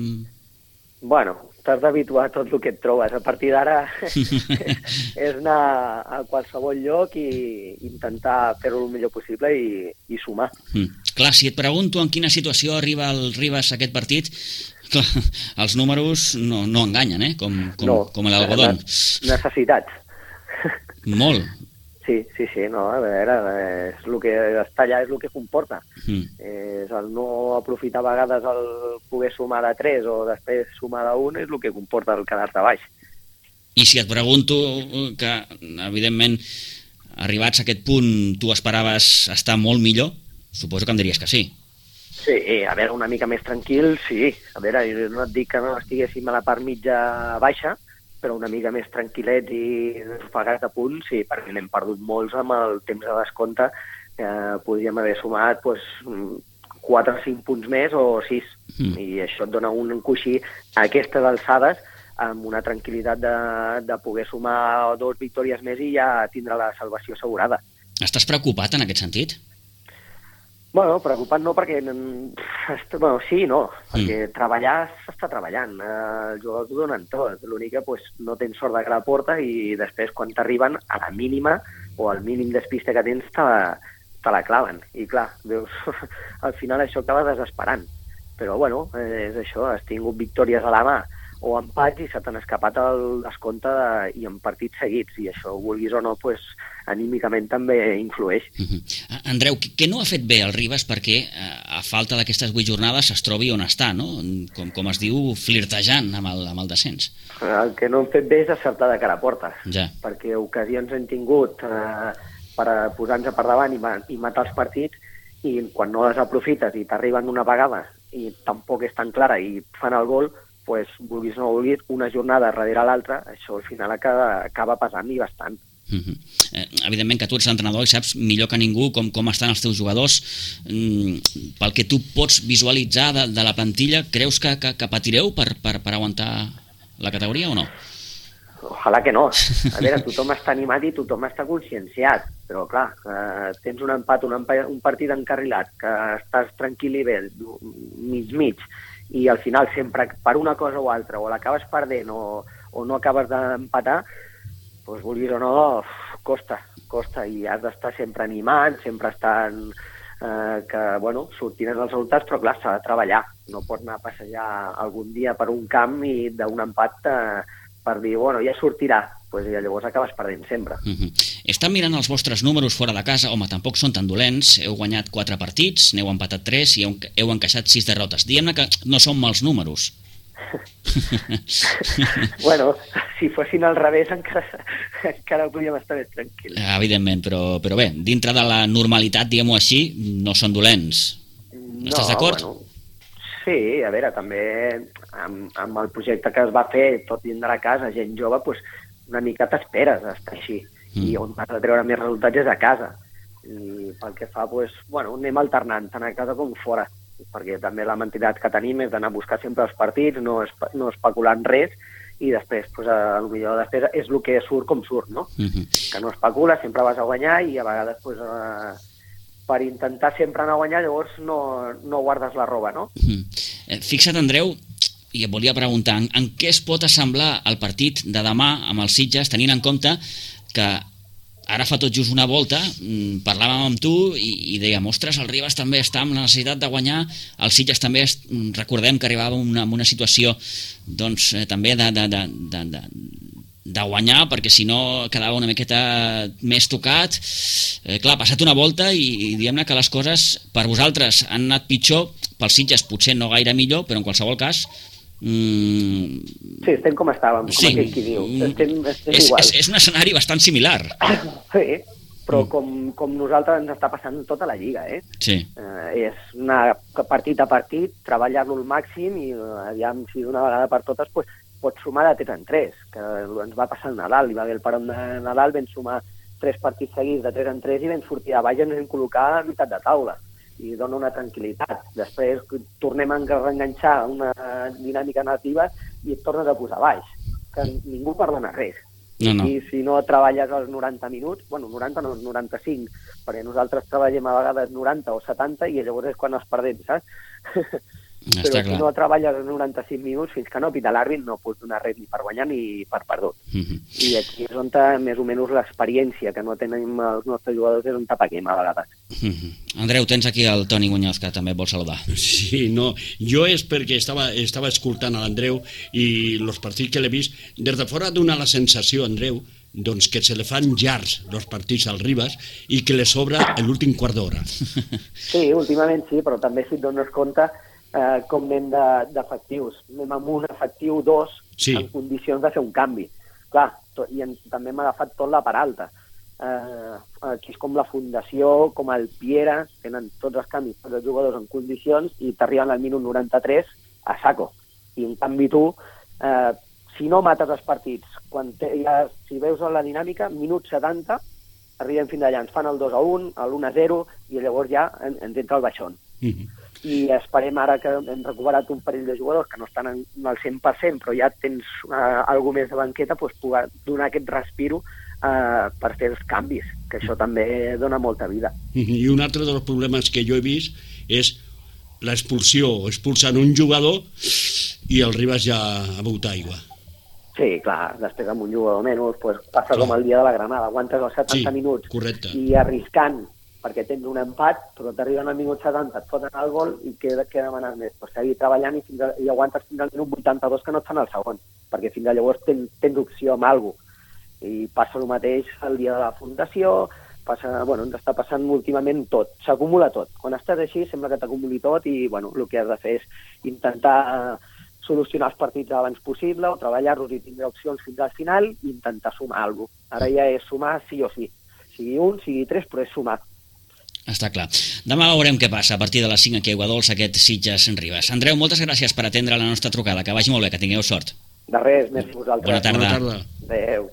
S4: Bueno, t'has d'habituar a tot el que et trobes. A partir d'ara és anar a qualsevol lloc i intentar fer-ho el millor possible i, i sumar.
S1: Mm. Clar, si et pregunto en quina situació arriba el Ribas a aquest partit, clar, els números no, no enganyen, eh? Com, com,
S4: no,
S1: com l'algodón.
S4: Necessitats.
S1: Molt.
S4: Sí, sí, sí, no, a veure, és el que està allà és el que comporta. Mm. És el no aprofitar a vegades el poder sumar de tres o després sumar d'un és el que comporta el quedar-te baix.
S1: I si et pregunto que, evidentment, arribats a aquest punt, tu esperaves estar molt millor, suposo que em diries que sí.
S4: Sí, a veure, una mica més tranquil, sí. A veure, jo no et dic que no estiguéssim a la part mitja baixa, però una mica més tranquil·let i desofegat a punt, sí, perquè n'hem perdut molts amb el temps de descompte. Eh, podríem haver sumat pues, quatre o cinc punts més o sis, mm. i això et dona un coixí a aquestes alçades amb una tranquil·litat de, de poder sumar dos victòries més i ja tindre la salvació assegurada.
S1: Estàs preocupat en aquest sentit?
S4: Bueno, preocupat no, perquè... Bueno, sí, no, perquè mm. treballar s'està treballant. Eh, els jugadors ho donen tot. L'únic que pues, no tens sort de que la porta i després, quan t'arriben, a la mínima o al mínim despiste que tens, te la, te la claven. I clar, veus, al final això acaba desesperant. Però, bueno, eh, és això, has tingut victòries a la mà o empats i se t'han escapat el descompte de, i en partits seguits. I això, vulguis o no, pues, anímicament també influeix.
S1: Uh-huh. Andreu, què no ha fet bé el Ribas perquè a falta d'aquestes vuit jornades es trobi on està, no? Com, com es diu, flirtejant amb el, amb el descens?
S4: El que no hem fet bé és acertar de cara a porta,
S1: ja. Perquè
S4: ocasions hem tingut eh, per posar-nos per davant i, i matar els partits, i quan no les aprofites i t'arriben una vegada i tampoc és tan clara i fan el gol, pues, vulguis o no vulguis, una jornada darrere l'altra, això al final acaba, acaba pesant i bastant.
S1: Uh-huh. eh, evidentment que tu ets l'entrenador i saps millor que ningú com, com estan els teus jugadors. Mm, pel que tu pots visualitzar de, de la plantilla, creus que, que, que patireu per, per, per aguantar la categoria o no?
S4: Ojalà que no. A veure, tothom està animat i tothom està conscienciat, però clar, eh, tens un empat, un, empat, un partit encarrilat, que estàs tranquil i bé, mig-mig, i al final sempre per una cosa o altra, o l'acabes perdent o, o no acabes d'empatar, doncs vulguis o no, costa, costa, i has d'estar sempre animant, sempre estant eh, que, bueno, sortint els resultats, però clar, s'ha de treballar. No pots anar a passejar algun dia per un camp i d'un empat eh, per dir, bueno, ja sortirà, pues, i llavors acabes perdent sempre.
S1: Uh-huh. Estan mirant els vostres números fora de casa, home, tampoc són tan dolents, heu guanyat quatre partits, n'heu empatat tres i heu, heu encaixat sis derrotes. Diguem-ne que no són mals números.
S4: Bueno, si fossin al revés encara, encara podríem estar més tranquils.
S1: Evidentment, però, però bé, dintre de la normalitat, diguem-ho així, no són dolents. No, estàs d'acord?
S4: Bueno, sí, a veure, també amb, amb el projecte que es va fer, tot dins de la casa, gent jove, pues, una mica t'esperes a estar així, mm. i on vas a treure més resultats és a casa. I pel que fa, doncs, bueno, anem alternant, tant a casa com fora, perquè també la mentalitat que tenim és d'anar a buscar sempre els partits, no, espe no especular en res, i després, doncs, a, potser després és el que surt com surt, no? Mm-hmm. Que no especula, sempre vas a guanyar, i a vegades, doncs, eh, per intentar sempre anar a guanyar, llavors no, no guardes la roba, no?
S1: Mm-hmm. Fixa't, Andreu, i et volia preguntar, en, en què es pot assemblar el partit de demà amb els Sitges, tenint en compte que ara fa tot just una volta, parlàvem amb tu i, i dèiem, ostres, el Ribas també està amb la necessitat de guanyar, el Sitges també, es, recordem que arribava en una, una situació doncs, eh, també de, de, de, de, de, de guanyar, perquè si no quedava una miqueta més tocat. Eh, clar, ha passat una volta i, i diguem-ne que les coses per vosaltres han anat pitjor, pels Sitges potser no gaire millor, però en qualsevol cas Mm...
S4: Sí, estem com estàvem, com
S1: sí.
S4: aquell qui diu. Estem, estem
S1: és,
S4: igual.
S1: És, és un escenari bastant similar.
S4: Sí, però mm. com, com nosaltres ens està passant tota la Lliga, eh?
S1: Sí.
S4: Eh, és una partit a partit, treballar-lo al màxim i aviam si d'una vegada per totes pues, pots sumar de tres en tres, que ens va passar el Nadal, hi va haver el paron de Nadal, vam sumar tres partits seguits de tres en tres i vam sortir a baix i ens vam col·locar a meitat de taula. I dona una tranquil·litat. Després tornem a reenganxar una dinàmica negativa i et tornes a posar baix. Que ningú perdona res.
S1: No, no.
S4: I si no treballes els noranta minuts, bueno, noranta no, noranta-cinc, perquè nosaltres treballem a vegades noranta o setanta i llavors és quan els perdem, saps?
S1: Està
S4: Però
S1: clar.
S4: si no treballes els noranta-cinc minuts, fins que no pita l'àrbit, no pots donar res ni per guanyar ni per perdut.
S1: Mm-hmm.
S4: I aquí és on més o menys l'experiència que no tenen els nostres jugadors és on tapaquem a vegades.
S1: Mm-hmm. Andreu, tens aquí el Toni Muñoz, que també et vol saludar.
S2: Sí, no, jo és perquè estava, estava escoltant a l'Andreu i els partits que l'he vist, des de fora dona la sensació, Andreu, doncs que se li fan llargs els partits al Ribas i que li sobra l'últim quart d'hora.
S4: Sí, últimament sí, però també si et dones compte eh, com anem d'efectius. De, anem amb un efectiu dos sí. En condicions de fer un canvi. Clar, to, i en, també hem agafat tot la part alta. Eh, aquí és com la Fundació, com el Piera, tenen tots els canvis, tots els jugadors en condicions i t'arriben al minut noranta-tres a saco. I en canvi tu, eh, si no mates els partits, quan te, ja, si veus la dinàmica, minut setanta, arribem fins allà, ens fan el dos a un, l'un a zero, i llavors ja en, ens entra el baixón. Mm-hmm. I esperem ara que hem recuperat un parell de jugadors que no estan en, al cent per cent, però ja tens uh, alguna més de banqueta, doncs poder donar aquest respiro uh, per fer els canvis, que això també dona molta vida.
S2: I un altre dels problemes que jo he vist és l'expulsió, expulsant un jugador i el Ribas ja ha begut aigua.
S4: Sí, clar, després amb un jugador menys pues, passa clar. Com el dia de la Granada, aguantes els setanta sí, minuts
S2: correcte.
S4: I arriscant, perquè tens un empat, però t'arriben al minut setanta, et foten el gol i què, què demanes més? Pues seguir treballant i, fins a, i aguantes fins al minut vuitanta-dos que no et fan el segon, perquè fins a llavors ten, tens opció amb alguna cosa. I passa el mateix el dia de la Fundació, passa, bueno, ens està passant últimament tot, s'acumula tot. Quan estàs així sembla que t'acumuli tot i bueno, el que has de fer és intentar solucionar els partits abans possible o treballar-los i tindre opcions fins al final i intentar sumar alguna cosa. Ara ja és sumar sí o sí. Sigui un, sigui tres, però és sumar.
S1: Està clar. Demà veurem què passa a partir de les cinc aquí a Aiguadols, aquest Sitges Ribas. Andreu, moltes gràcies per atendre la nostra trucada. Que vagi molt bé, que tingueu sort.
S4: De res, merci a vosaltres.
S1: Bona tarda.
S2: Bona tarda.
S4: Adéu.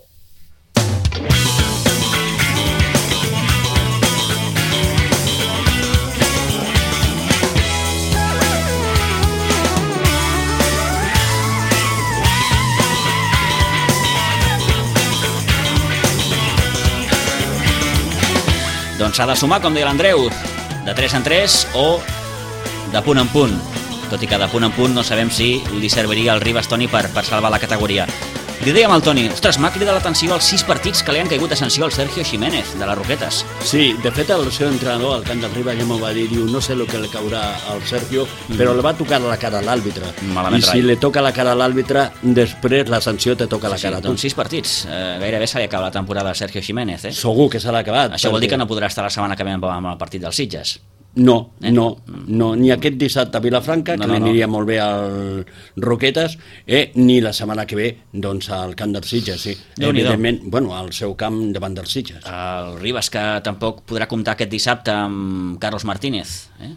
S1: Doncs s'ha de sumar, com deia l'Andreu, de tres en tres o de punt en punt. Tot i que de punt en punt no sabem si li serviria al Ribas, Toni, per, per salvar la categoria. Li dèiem al Toni, ostres, m'ha cridat l'atenció als sis partits que li han caigut a sanció al Sergio Jiménez, de les Roquetes.
S2: Sí, de fet el seu entrenador, el camp del Ribas, ja m'ho va dir, diu, no sé el que li caurà al Sergio, mm. però li va tocar la cara a l'àrbitre.
S1: Malament
S2: I si rai. li toca la cara a l'àrbitre, després la sanció te toca
S1: sí,
S2: la cara
S1: sí,
S2: a tu.
S1: Doncs sis partits. Eh, gairebé se li acaba la temporada a Sergio Jiménez, eh?
S2: Segur que se l'ha acabat.
S1: Això vol dir que no podrà estar la setmana que ve amb el partit dels Sitges.
S2: No, eh? no, no, ni aquest dissabte a Vilafranca,
S1: no,
S2: que
S1: no,
S2: li aniria no. molt bé al Roquetes, eh, ni la setmana que ve doncs, al camp dels Sitges, sí. Evidentment, bueno, al seu camp davant dels Sitges.
S1: El Ribas, que tampoc podrà comptar aquest dissabte amb Carlos Martínez, eh?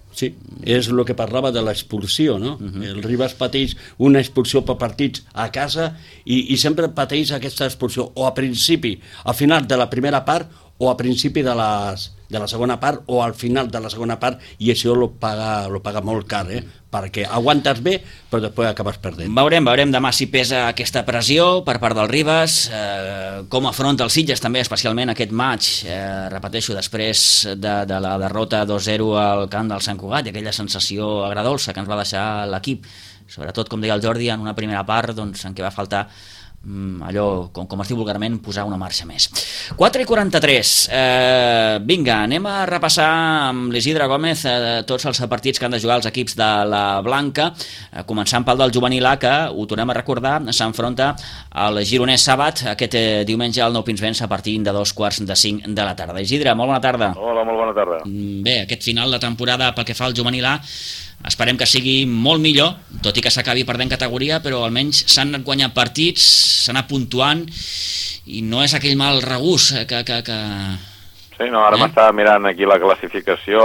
S2: Sí, és el que parlava de l'expulsió, no? Uh-huh. El Ribas pateix una expulsió per partits a casa i, i sempre pateix aquesta expulsió o a principi, al final de la primera part o a principi de, les, de la segona part o al final de la segona part, i això lo paga, lo paga molt car, eh? Perquè aguantes bé però després acabes perdent.
S1: Veurem, veurem demà si pesa aquesta pressió per part del Ribas, eh, com afronta el Sitges també, especialment aquest maig, eh, repeteixo, després de, de la derrota dos zero al camp del Sant Cugat i aquella sensació agradolça que ens va deixar l'equip, sobretot, com deia el Jordi, en una primera part doncs, en què va faltar allò, com, com es diu vulgarment, posar una marxa més. quatre i quaranta-tres, eh, vinga, anem a repassar amb l'Isidre Gómez eh, tots els partits que han de jugar els equips de la Blanca, eh, començant pel del Juvenil A, que, ho tornem a recordar, s'enfronta al Gironès Sàbat aquest eh, diumenge al Nou Pinsbens a partir de dos quarts de cinc de la tarda. Isidre, molt bona tarda.
S5: Hola, molt bona tarda.
S1: Bé, aquest final de temporada pel que fa al Juvenil A esperem que sigui molt millor, tot i que s'acabi perdent categoria, però almenys s'han guanyat partits, s'han anat puntuant i no és aquell mal regús que... que, que...
S5: Sí, no, ara eh? m'estava mirant aquí la classificació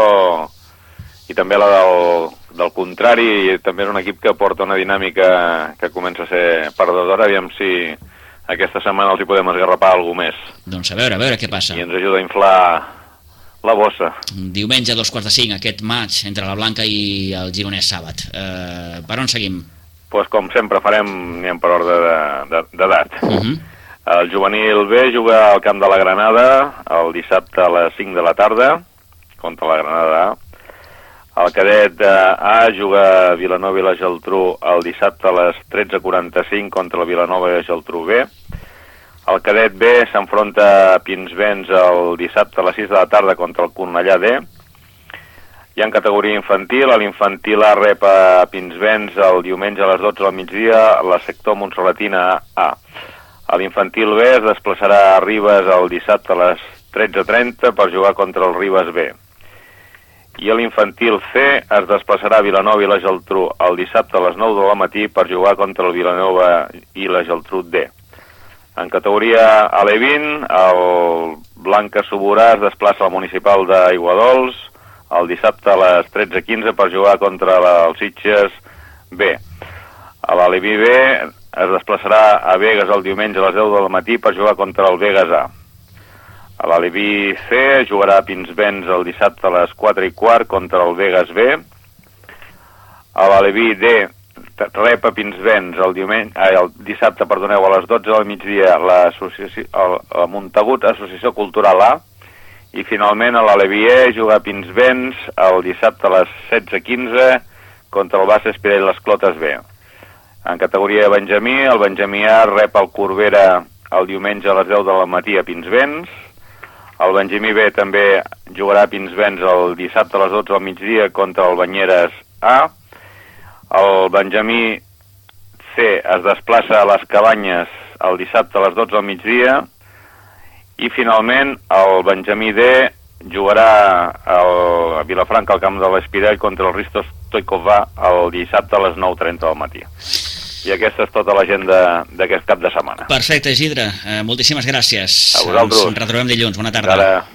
S5: i també la del, del contrari, i també és un equip que porta una dinàmica que comença a ser perdedora, aviam si aquesta setmana els hi podem esgarrapar alguna més.
S1: Doncs a veure, a veure què passa.
S5: I ens ajuda a inflar la bossa.
S1: Diumenge a dos quarts de cinc, aquest maig entre la Blanca i el Gironès Sàbat. Eh, per on seguim?
S5: Doncs pues com sempre farem, anem per ordre d'edat. Uh -huh. El juvenil B juga al camp de la Granada el dissabte a les cinc de la tarda contra la Granada A. El cadet A juga a Vilanova i la Geltrú el dissabte a les tretze quaranta-cinc contra la Vilanova i la Geltrú B. El cadet B s'enfronta a Pinsbens el dissabte a les sis de la tarda contra el Cornellà D. I en categoria infantil, l'infantil A rep a Pinsbens el diumenge a les dotze del migdia la sector Montserratina A. L'infantil B es desplaçarà a Ribes el dissabte a les tretze trenta per jugar contra el Ribes B. I l'infantil C es desplaçarà a Vilanova i la Geltrú el dissabte a les nou del matí per jugar contra el Vilanova i la Geltrú D. En categoria A L vint, el Blanca Suborà es desplaça al municipal d'Aiguadols el dissabte a les tretze quinze per jugar contra el Sitges B. A l'A L V B es desplaçarà a Begues el diumenge a les deu del matí per jugar contra el Begues A. A l'A L V C jugarà a Pinsbens el dissabte a les quatre i quart contra el Begues B. A l'A L V D rep a Pinsbens el, diumenge, eh, el dissabte perdoneu, a les dotze del migdia la, la Montagut Associació Cultural A. I finalment a l'A L V E juga a Pinsbens el dissabte a les setze quinze contra el Bassa Espirell les Clotes B. En categoria Benjamí, el Benjamí A rep el Corbera el diumenge a les deu del matí a Pinsbens. El Benjamí B també jugarà a Pinsbens el dissabte a les dotze del migdia contra el Banyeres A. El Benjamí C es desplaça a les Cabanyes el dissabte a les dotze del migdia. I finalment el Benjamí D jugarà a Vilafranca al camp de l'Espirell contra el Ristos Stoikova el dissabte a les nou trenta del matí. I aquesta és tota l'agenda d'aquest cap de setmana.
S1: Perfecte, Isidre. Eh, moltíssimes gràcies.
S5: A vosaltres.
S1: Ens retrobem dilluns. Bona tarda.
S5: Ara.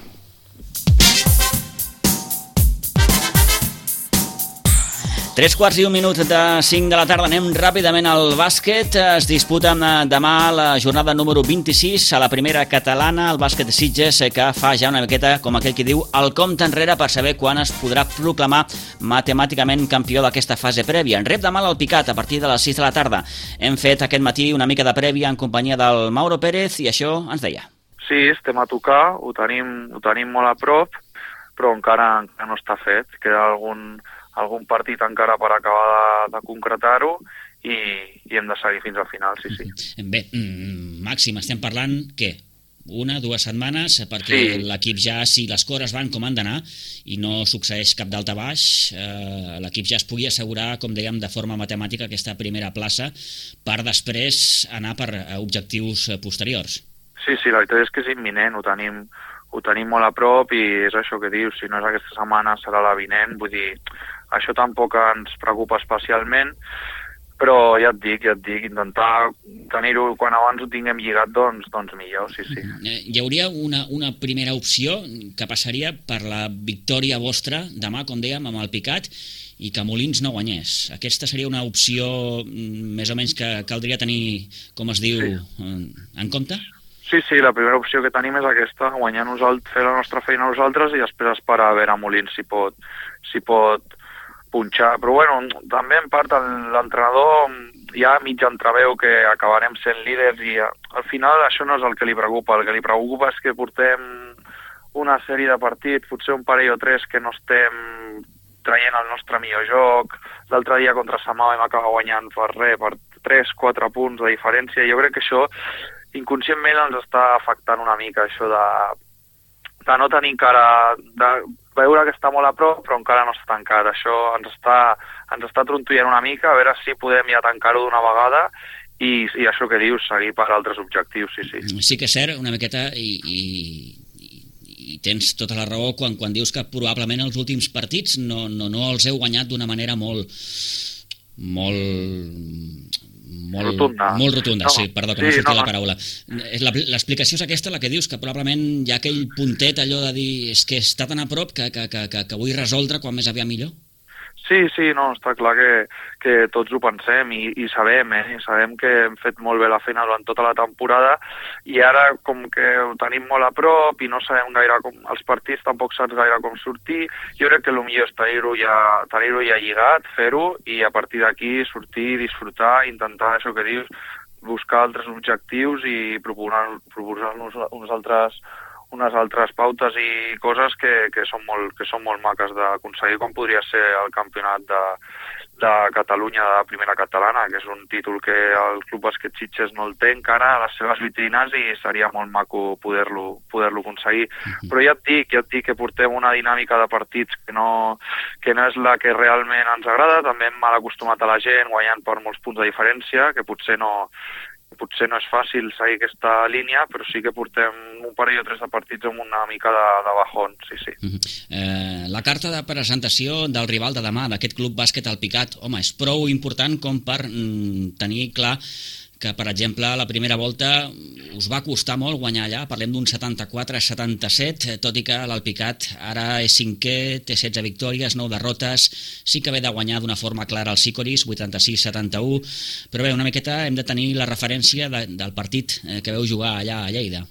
S1: Tres quarts i un minut de cinc de la tarda. Anem ràpidament al bàsquet. Es disputa demà la jornada número vint-i-sis a la primera catalana, el bàsquet Sitges, que fa ja una miqueta, com aquell que diu, el compte enrere per saber quan es podrà proclamar matemàticament campió d'aquesta fase prèvia. En rep demà l'Alpicat a partir de les sis de la tarda. Hem fet aquest matí una mica de prèvia en companyia del Mauro Pérez i això ens deia.
S6: Sí, estem a tocar, ho tenim, ho tenim molt a prop, però encara, encara no està fet. Queda algun... algun partit encara per acabar de, de concretar-ho i, i hem de seguir fins al final, sí, sí.
S1: Bé, màxim, estem parlant, què? Una, dues setmanes, perquè sí. L'equip ja, si les coses van com han d'anar i no succeeix cap d'alta baix, eh, l'equip ja es pugui assegurar, com dèiem, de forma matemàtica aquesta primera plaça per després anar per objectius posteriors.
S6: Sí, sí, la veritat és que és imminent, ho tenim, ho tenim molt a prop i és això que dius, si no és aquesta setmana serà la vinent, vull dir, això tampoc ens preocupa especialment, però ja et dic, ja et dic, intentar tenir-ho quan abans ho tinguem lligat, doncs, doncs millor, sí, sí.
S1: Hi hauria una, una primera opció que passaria per la victòria vostra demà, com dèiem, amb el Picat, i que Molins no guanyés. Aquesta seria una opció més o menys que caldria tenir, com es diu, sí. en, en compte?
S6: Sí, sí, la primera opció que tenim és aquesta, guanyar nosaltres, fer la nostra feina nosaltres i després esperar a veure a Molins si pot, si pot punxar. Però bueno, també en part l'entrenador ja mig entreveu que acabarem sent líders i al final això no és el que li preocupa. El que li preocupa és que portem una sèrie de partits, potser un parell o tres que no estem traient el nostre millor joc. L'altre dia contra Samà vam acabar guanyant per res, per tres quatre punts de diferència. Jo crec que això inconscientment ens està afectant una mica, això de, de no tenir encara, de veure que està molt a prop però encara no està tancat. Això ens està, ens està trontollant una mica, a veure si podem ja tancar-ho d'una vegada i, i això que dius, seguir per altres objectius, sí, sí.
S1: Sí que és cert, una miqueta, i, i, i tens tota la raó quan, quan dius que probablement els últims partits no, no, no els heu guanyat d'una manera molt molt molt
S6: rotunda,
S1: molt rotunda no, sí, perdó, que sí, no sortia no, la paraula. L'explicació és aquesta, la que dius, que probablement hi ha aquell puntet allò de dir és que està tan a prop que, que, que, que, que vull resoldre quan més aviat millor?
S6: Sí, sí, no, està clar que, que tots ho pensem i, i sabem, eh? Sabem que hem fet molt bé la feina durant tota la temporada i ara com que ho tenim molt a prop i no sabem gaire com, els partits tampoc saps gaire com sortir, jo crec que el millor és tenir-ho ja, tenir-ho ja lligat, fer-ho i a partir d'aquí sortir, disfrutar, intentar això que dius, buscar altres objectius i proposar-nos proposar uns altres unes altres pautes i coses que, que, són molt, que són molt maques d'aconseguir, com podria ser el campionat de, de Catalunya de primera catalana, que és un títol que el Club Bàsquet Sitges no el té encara a les seves vitrines i seria molt maco poder-lo poder-lo aconseguir. Però ja et dic, ja et dic que portem una dinàmica de partits que no, que no és la que realment ens agrada, també hem mal acostumat a la gent guanyant per molts punts de diferència, que potser no potser no és fàcil seguir aquesta línia, però sí que portem un parell o tres de partits amb una mica de, de bajón, sí, sí.
S1: Uh-huh. eh, la carta de presentació del rival de demà, d'aquest Club Bàsquet al Picat, home, és prou important com per mm, tenir clar que, per exemple, la primera volta us va costar molt guanyar allà, parlem d'un setanta-quatre a setanta-set, tot i que l'Alpicat ara és cinquè, té setze victòries, nou derrotes, sí que ve de guanyar d'una forma clara el Sicòris, vuitanta-sis a setanta-u, però bé, una miqueta hem de tenir la referència de, del partit que veu jugar allà a Lleida.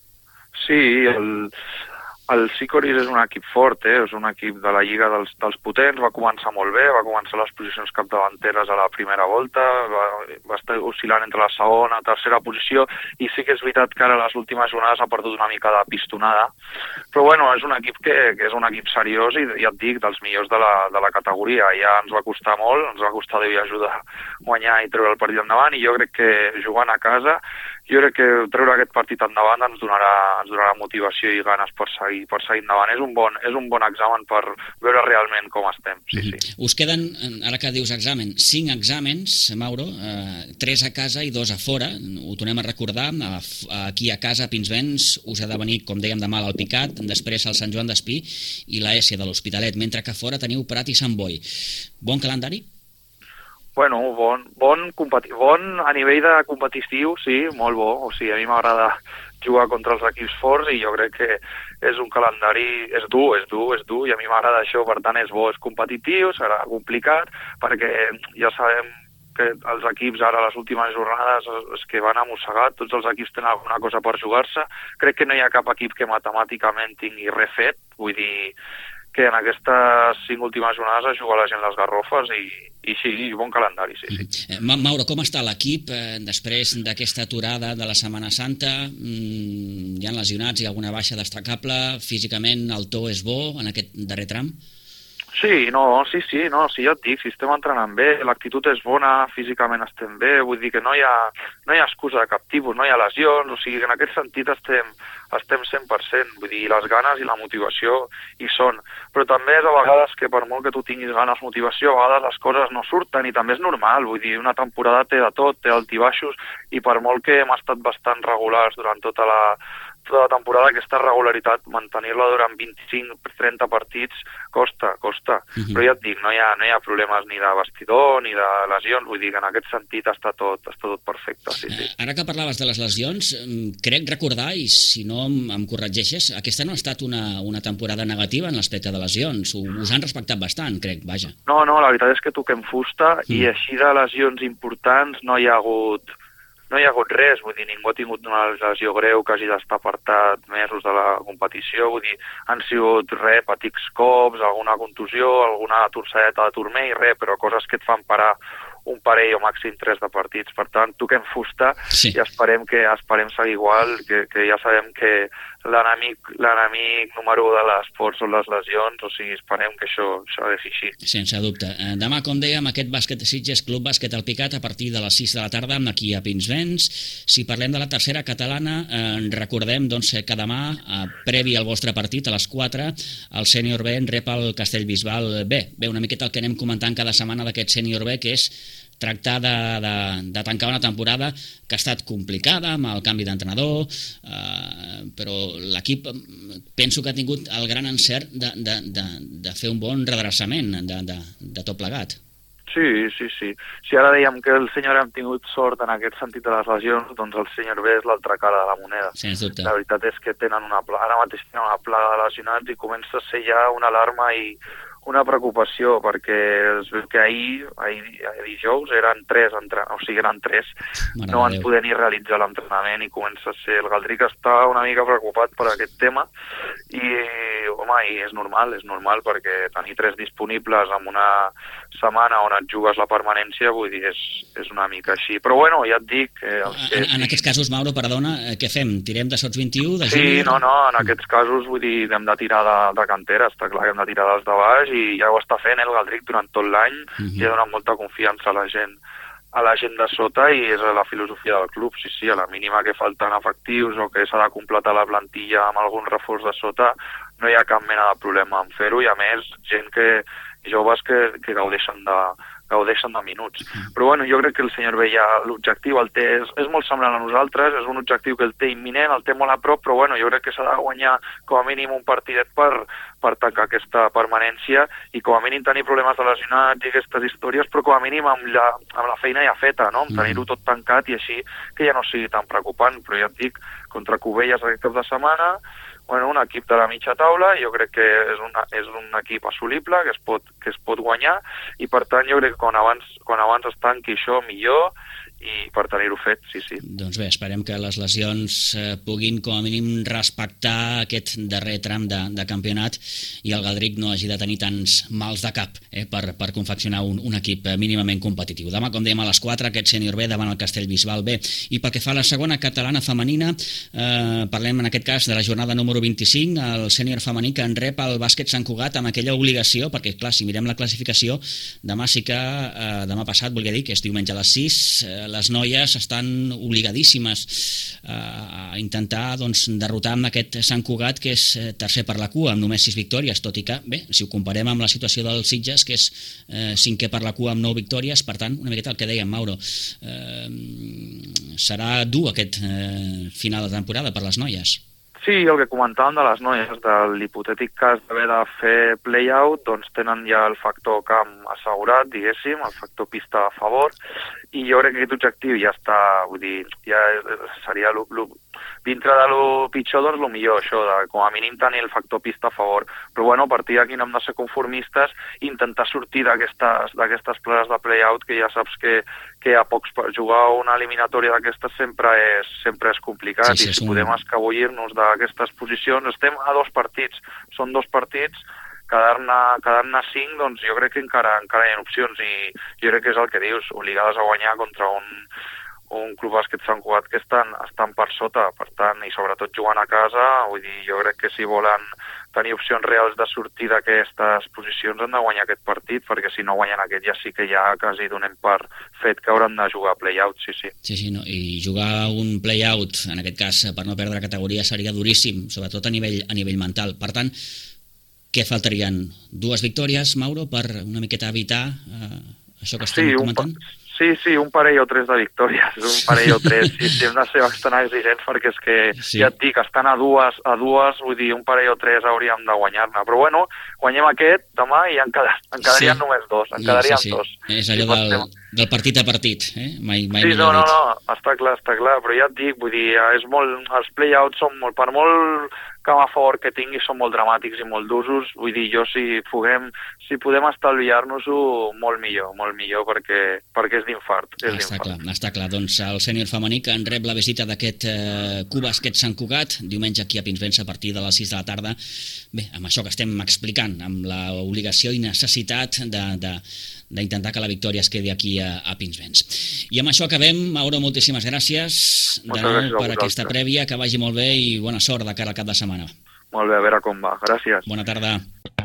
S6: Sí, el... El Sicòris és un equip fort, eh? És un equip de la Lliga dels, dels potents, va començar molt bé, va començar les posicions capdavanteres a la primera volta, va, va estar oscil·lant entre la segona i tercera posició, i sí que és veritat que ara les últimes jornades ha perdut una mica de pistonada, però bueno, és un equip que, que és un equip seriós i ja et dic, dels millors de la, de la categoria, ja ens va costar molt, ens va costar Déu i ajuda guanyar i treure el partit endavant, i jo crec que jugant a casa, jo crec que treure aquest partit endavant ens donarà, ens donarà motivació i ganes per seguir, per seguir endavant. És un bon, és un bon examen per veure realment com estem. Sí, sí.
S1: Us queden, ara que dius examen, cinc exàmens, Mauro, eh, tres a casa i dos a fora. Ho tornem a recordar, aquí a casa, a Pinsbens, us ha de venir, com dèiem, demà al Picat, després al Sant Joan d'Espí i la S de l'Hospitalet, mentre que fora teniu Prat i Sant Boi. Bon calendari?
S6: Bueno, bon, bon, bon a nivell de competitiu, sí, molt bo. O sigui, a mi m'agrada jugar contra els equips forts i jo crec que és un calendari, és dur, és dur, és dur, i a mi m'agrada això, per tant és bo, és competitiu, serà complicat, perquè ja sabem que els equips ara, les últimes jornades, és que van a mossegat, tots els equips tenen alguna cosa per jugar-se. Crec que no hi ha cap equip que matemàticament tingui refet, vull dir que en aquestes cinc últimes jornades es juga la gent les garrofes i, i sí, bon calendari, sí, sí.
S1: Mauro, com està l'equip eh, després d'aquesta aturada de la Setmana Santa? Mm, hi ha lesionats, hi ha alguna baixa destacable? Físicament el to és bo en aquest darrer tram?
S6: Sí, no, sí, sí, no, sí, ja et dic, si estem entrenant bé, l'actitud és bona, físicament estem bé, vull dir que no hi ha, no hi ha excusa de cap tipus, no hi ha lesions, o sigui que en aquest sentit estem, estem cent per cent, vull dir, les ganes i la motivació hi són, però també és a vegades que per molt que tu tinguis ganes, motivació, a vegades les coses no surten i també és normal, vull dir, una temporada té de tot, té altibaixos, i per molt que hem estat bastant regulars durant tota la tota la temporada, aquesta regularitat, mantenir-la durant vint-i-cinc trenta partits, costa, costa costa. Uh-huh. Però ja et dic, no hi, ha, no hi ha problemes ni de vestidor ni de lesions, vull dir que en aquest sentit està tot, està tot perfecte. Sí, sí.
S1: Ara que parlaves de les lesions, crec recordar, i si no em corregeixes, aquesta no ha estat una, una temporada negativa en l'aspecte de lesions. Us han respectat bastant, crec, vaja.
S6: No, no, la veritat és que toquem fusta mm. i així de lesions importants no hi ha hagut... No hi ha hagut res, vull dir, ningú ha tingut una lesió greu que hagi d'estar apartat mesos de la competició, vull dir, han sigut res, petits cops, alguna contusió, alguna torçadeta de turmell, res, però coses que et fan parar un parell o màxim tres de partits. Per tant, toquem fusta sí. i esperem que esperem seguir igual, que, que ja sabem que l'enemic l'enemic número un de l'esport són les lesions, o sigui, esperem que això s'ha de fer així.
S1: Sense dubte. Demà, com dèiem, aquest bàsquet de Sitges, Club Bàsquet Alpicat, a partir de les sis de la tarda, aquí a Pinsbens. Si parlem de la tercera catalana, eh, recordem doncs, que demà, eh, previ al vostre partit, a les quatre, el sènior B en rep el Castellbisbal B. Bé, una miqueta el que anem comentant cada setmana d'aquest sènior B, que és tractar de, de, de tancar una temporada que ha estat complicada amb el canvi d'entrenador, eh, però l'equip penso que ha tingut el gran encert de, de, de, de fer un bon redreçament de, de, de tot plegat.
S6: Sí, sí, sí. Si ara dèiem que el senyor hem tingut sort en aquest sentit de les lesions, doncs el senyor B és l'altra cara de la moneda.
S1: Sens dubte.
S6: La veritat és que tenen una plaga, ara mateix tenen una plaga de lesionats i comença a ser ja una alarma i una preocupació, perquè es veu que ahir, ahir, ahir dijous eren tres, entre, o sigui, eren tres, Mare no van poder ni realitzar l'entrenament i comença a ser... El Galdric està una mica preocupat per aquest tema i, home, i és normal, és normal, perquè tenir tres disponibles en una setmana on et jugues la permanència, vull dir, és, és una mica així. Però bueno, ja et dic... Eh, que,
S1: en, en aquests casos, Mauro, perdona, què fem? Tirem de sots vint-i-u, de
S6: júnior? Sí, no, no, en aquests casos, vull dir, hem de tirar de, de cantera, està clar que hem de tirar dels de baix, i ja ho està fent el Galdric durant tot l'any uh-huh. i ha donat molta confiança a la gent a la gent de sota i és la filosofia del club. Sí, sí, a la mínima que falten efectius o que s'ha de completar la plantilla amb algun reforç de sota, no hi ha cap mena de problema en fer-ho i a més gent que joves que, que gaudeixen de gaudeixen de minuts. Però bueno, jo crec que el senyor B ja l'objectiu el té, és, és molt semblant a nosaltres, és un objectiu que el té imminent, el té molt a prop, però bueno, jo crec que s'ha de guanyar com a mínim un partidet per, per tancar aquesta permanència i com a mínim tenir problemes de lesionats i aquestes històries, però com a mínim amb la, amb la feina ja feta, no? Amb tenir-ho tot tancat i així que ja no sigui tan preocupant, però ja et dic, contra Cubelles aquest cap de setmana, bueno, un equip de la mitja taula, jo crec que és, una, és un equip assolible, que es, pot, que es pot guanyar, i per tant jo crec que quan abans, quan abans es tanqui això millor, i per tenir-ho fet, sí, sí.
S1: Doncs bé, esperem que les lesions eh, puguin com a mínim respectar aquest darrer tram de, de campionat i el Galdric no hagi de tenir tants mals de cap eh, per, per confeccionar un, un equip mínimament competitiu. Demà, com dèiem, a les quatre, aquest sènior B davant el Castellbisbal B. I pel que fa a la segona catalana femenina, eh, parlem en aquest cas de la jornada número vint-i-cinc, el sènior femení que en rep el bàsquet Sant Cugat amb aquella obligació, perquè clar, si mirem la classificació, demà sí que, eh, demà passat, volia dir que és diumenge a les sis, eh, les noies estan obligadíssimes a intentar doncs, derrotar amb aquest Sant Cugat, que és tercer per la cua, amb només sis victòries, tot i que, bé, si ho comparem amb la situació del Sitges, que és eh, cinquè per la cua amb nou victòries, per tant, una miqueta el que dèiem, Mauro, eh, serà dur aquest eh, final de temporada per les noies.
S6: Sí, el que comentàvem de les noies, de l'hipotètic cas d'haver de fer play-out, doncs tenen ja el factor camp assegurat, diguéssim, el factor pista a favor, i jo crec que aquest objectiu ja està, vull dir, ja seria lo, lo, dintre de lo pitjor, doncs lo millor, això, de com a mínim tenir el factor pista a favor. Però bueno, a partir d'aquí no hem de ser conformistes i intentar sortir d'aquestes d'aquestes places de play-out, que ja saps que, que a pocs jugar una eliminatòria d'aquestes sempre és, sempre és complicat, sí, sí, i si un... podem escabullir-nos d'aquestes posicions, estem a dos partits, són dos partits, quedar-ne quedar-ne cinc, doncs jo crec que encara encara hi ha opcions i jo crec que és el que dius, obligades a guanyar contra un, un club bàsquet Sant Cugat que estan, estan per sota, per tant, i sobretot jugant a casa, vull dir, jo crec que si volen tenir opcions reals de sortir d'aquestes posicions han de guanyar aquest partit, perquè si no guanyen aquest ja sí que ja quasi donem per fet que hauran de jugar play-out, sí, sí.
S1: Sí, sí, no? I jugar un play-out, en aquest cas, per no perdre categoria, seria duríssim, sobretot a nivell, a nivell mental. Per tant, què faltarien? Dues victòries, Mauro, per una miqueta evitar eh, això que estem
S6: sí,
S1: comentant?
S6: Un, Sí, sí, un parell o tres de victòries, un parell o tres, sí, sí, hem de ser bastant exigents perquè és que, sí. ja et dic, estan a dues, a dues, vull dir, un parell o tres hauríem de guanyar-ne, però bueno, guanyem aquest demà i en, quedar, en quedarien sí. només dos, en quedarien sí, sí. dos.
S1: És allò sí, del, del partit a partit, eh? Mai, mai
S6: sí, no, no, no, està clar, està clar, però ja et dic, vull dir, és molt, els play-outs són molt, per molt camp a favor que tingui són molt dramàtics i molt d'usos, vull dir, jo si puguem, si podem estalviar-nos-ho, molt millor, molt millor, perquè, perquè és d'infart. És
S1: està clar, està clar. Doncs el sènior femení que en rep la visita d'aquest eh, Club Bàsquet Sant Cugat, diumenge aquí a Pinsbens a partir de les sis de la tarda. Bé, amb això que estem explicant, amb l'obligació i necessitat de, de, d'intentar que la victòria es quedi aquí a, a Pinsbens. I amb això acabem. Mauro, moltíssimes gràcies de nou per aquesta prèvia, que vagi molt bé i bona sort de cara al cap de setmana.
S6: Molt bé, a veure com va. Gràcies.
S1: Bona tarda.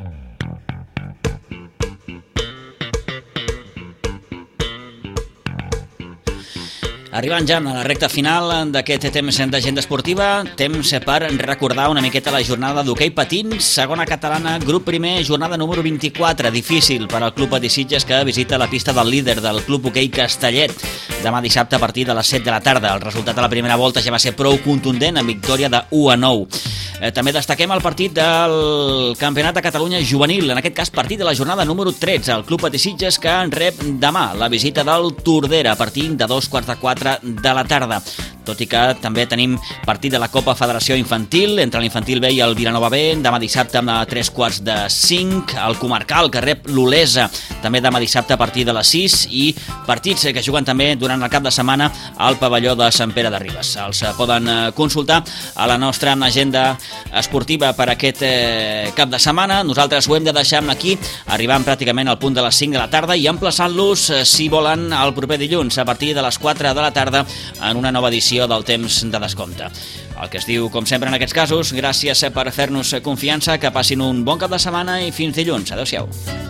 S1: Arribant ja a la recta final d'aquest temps d'agenda esportiva, temps per recordar una miqueta la jornada d'hoquei patins, segona catalana, grup primer, jornada número vint-i-quatre, difícil per al Club Patí Sitges, que visita la pista del líder del Club Hoquei Castellet demà dissabte a partir de les set de la tarda. El resultat de la primera volta ja va ser prou contundent, amb victòria de u a nou. Eh, també destaquem el partit del Campionat de Catalunya juvenil, en aquest cas partit de la jornada número tretze, el Club Patí Sitges, que en rep demà la visita del Tordera a partir de dos quarts de quatre de la tarda. Tot i que també tenim partit de la Copa Federació Infantil entre l'Infantil B i el Vilanova B, demà dissabte a tres quarts de cinc, el Comarcal, que rep l'Olesa, també demà dissabte a partir de les sis, i partits que juguen també durant el cap de setmana al pavelló de Sant Pere de Ribes. Els poden consultar a la nostra agenda esportiva per aquest eh, cap de setmana. Nosaltres ho hem de deixar aquí, arribant pràcticament al punt de les cinc de la tarda i emplaçant-los, eh, si volen, el proper dilluns a partir de les quatre de la tarda en una nova edició del temps de descompte. El que es diu, com sempre en aquests casos, gràcies per fer-nos confiança, que passin un bon cap de setmana i fins dilluns. Adéu-siau.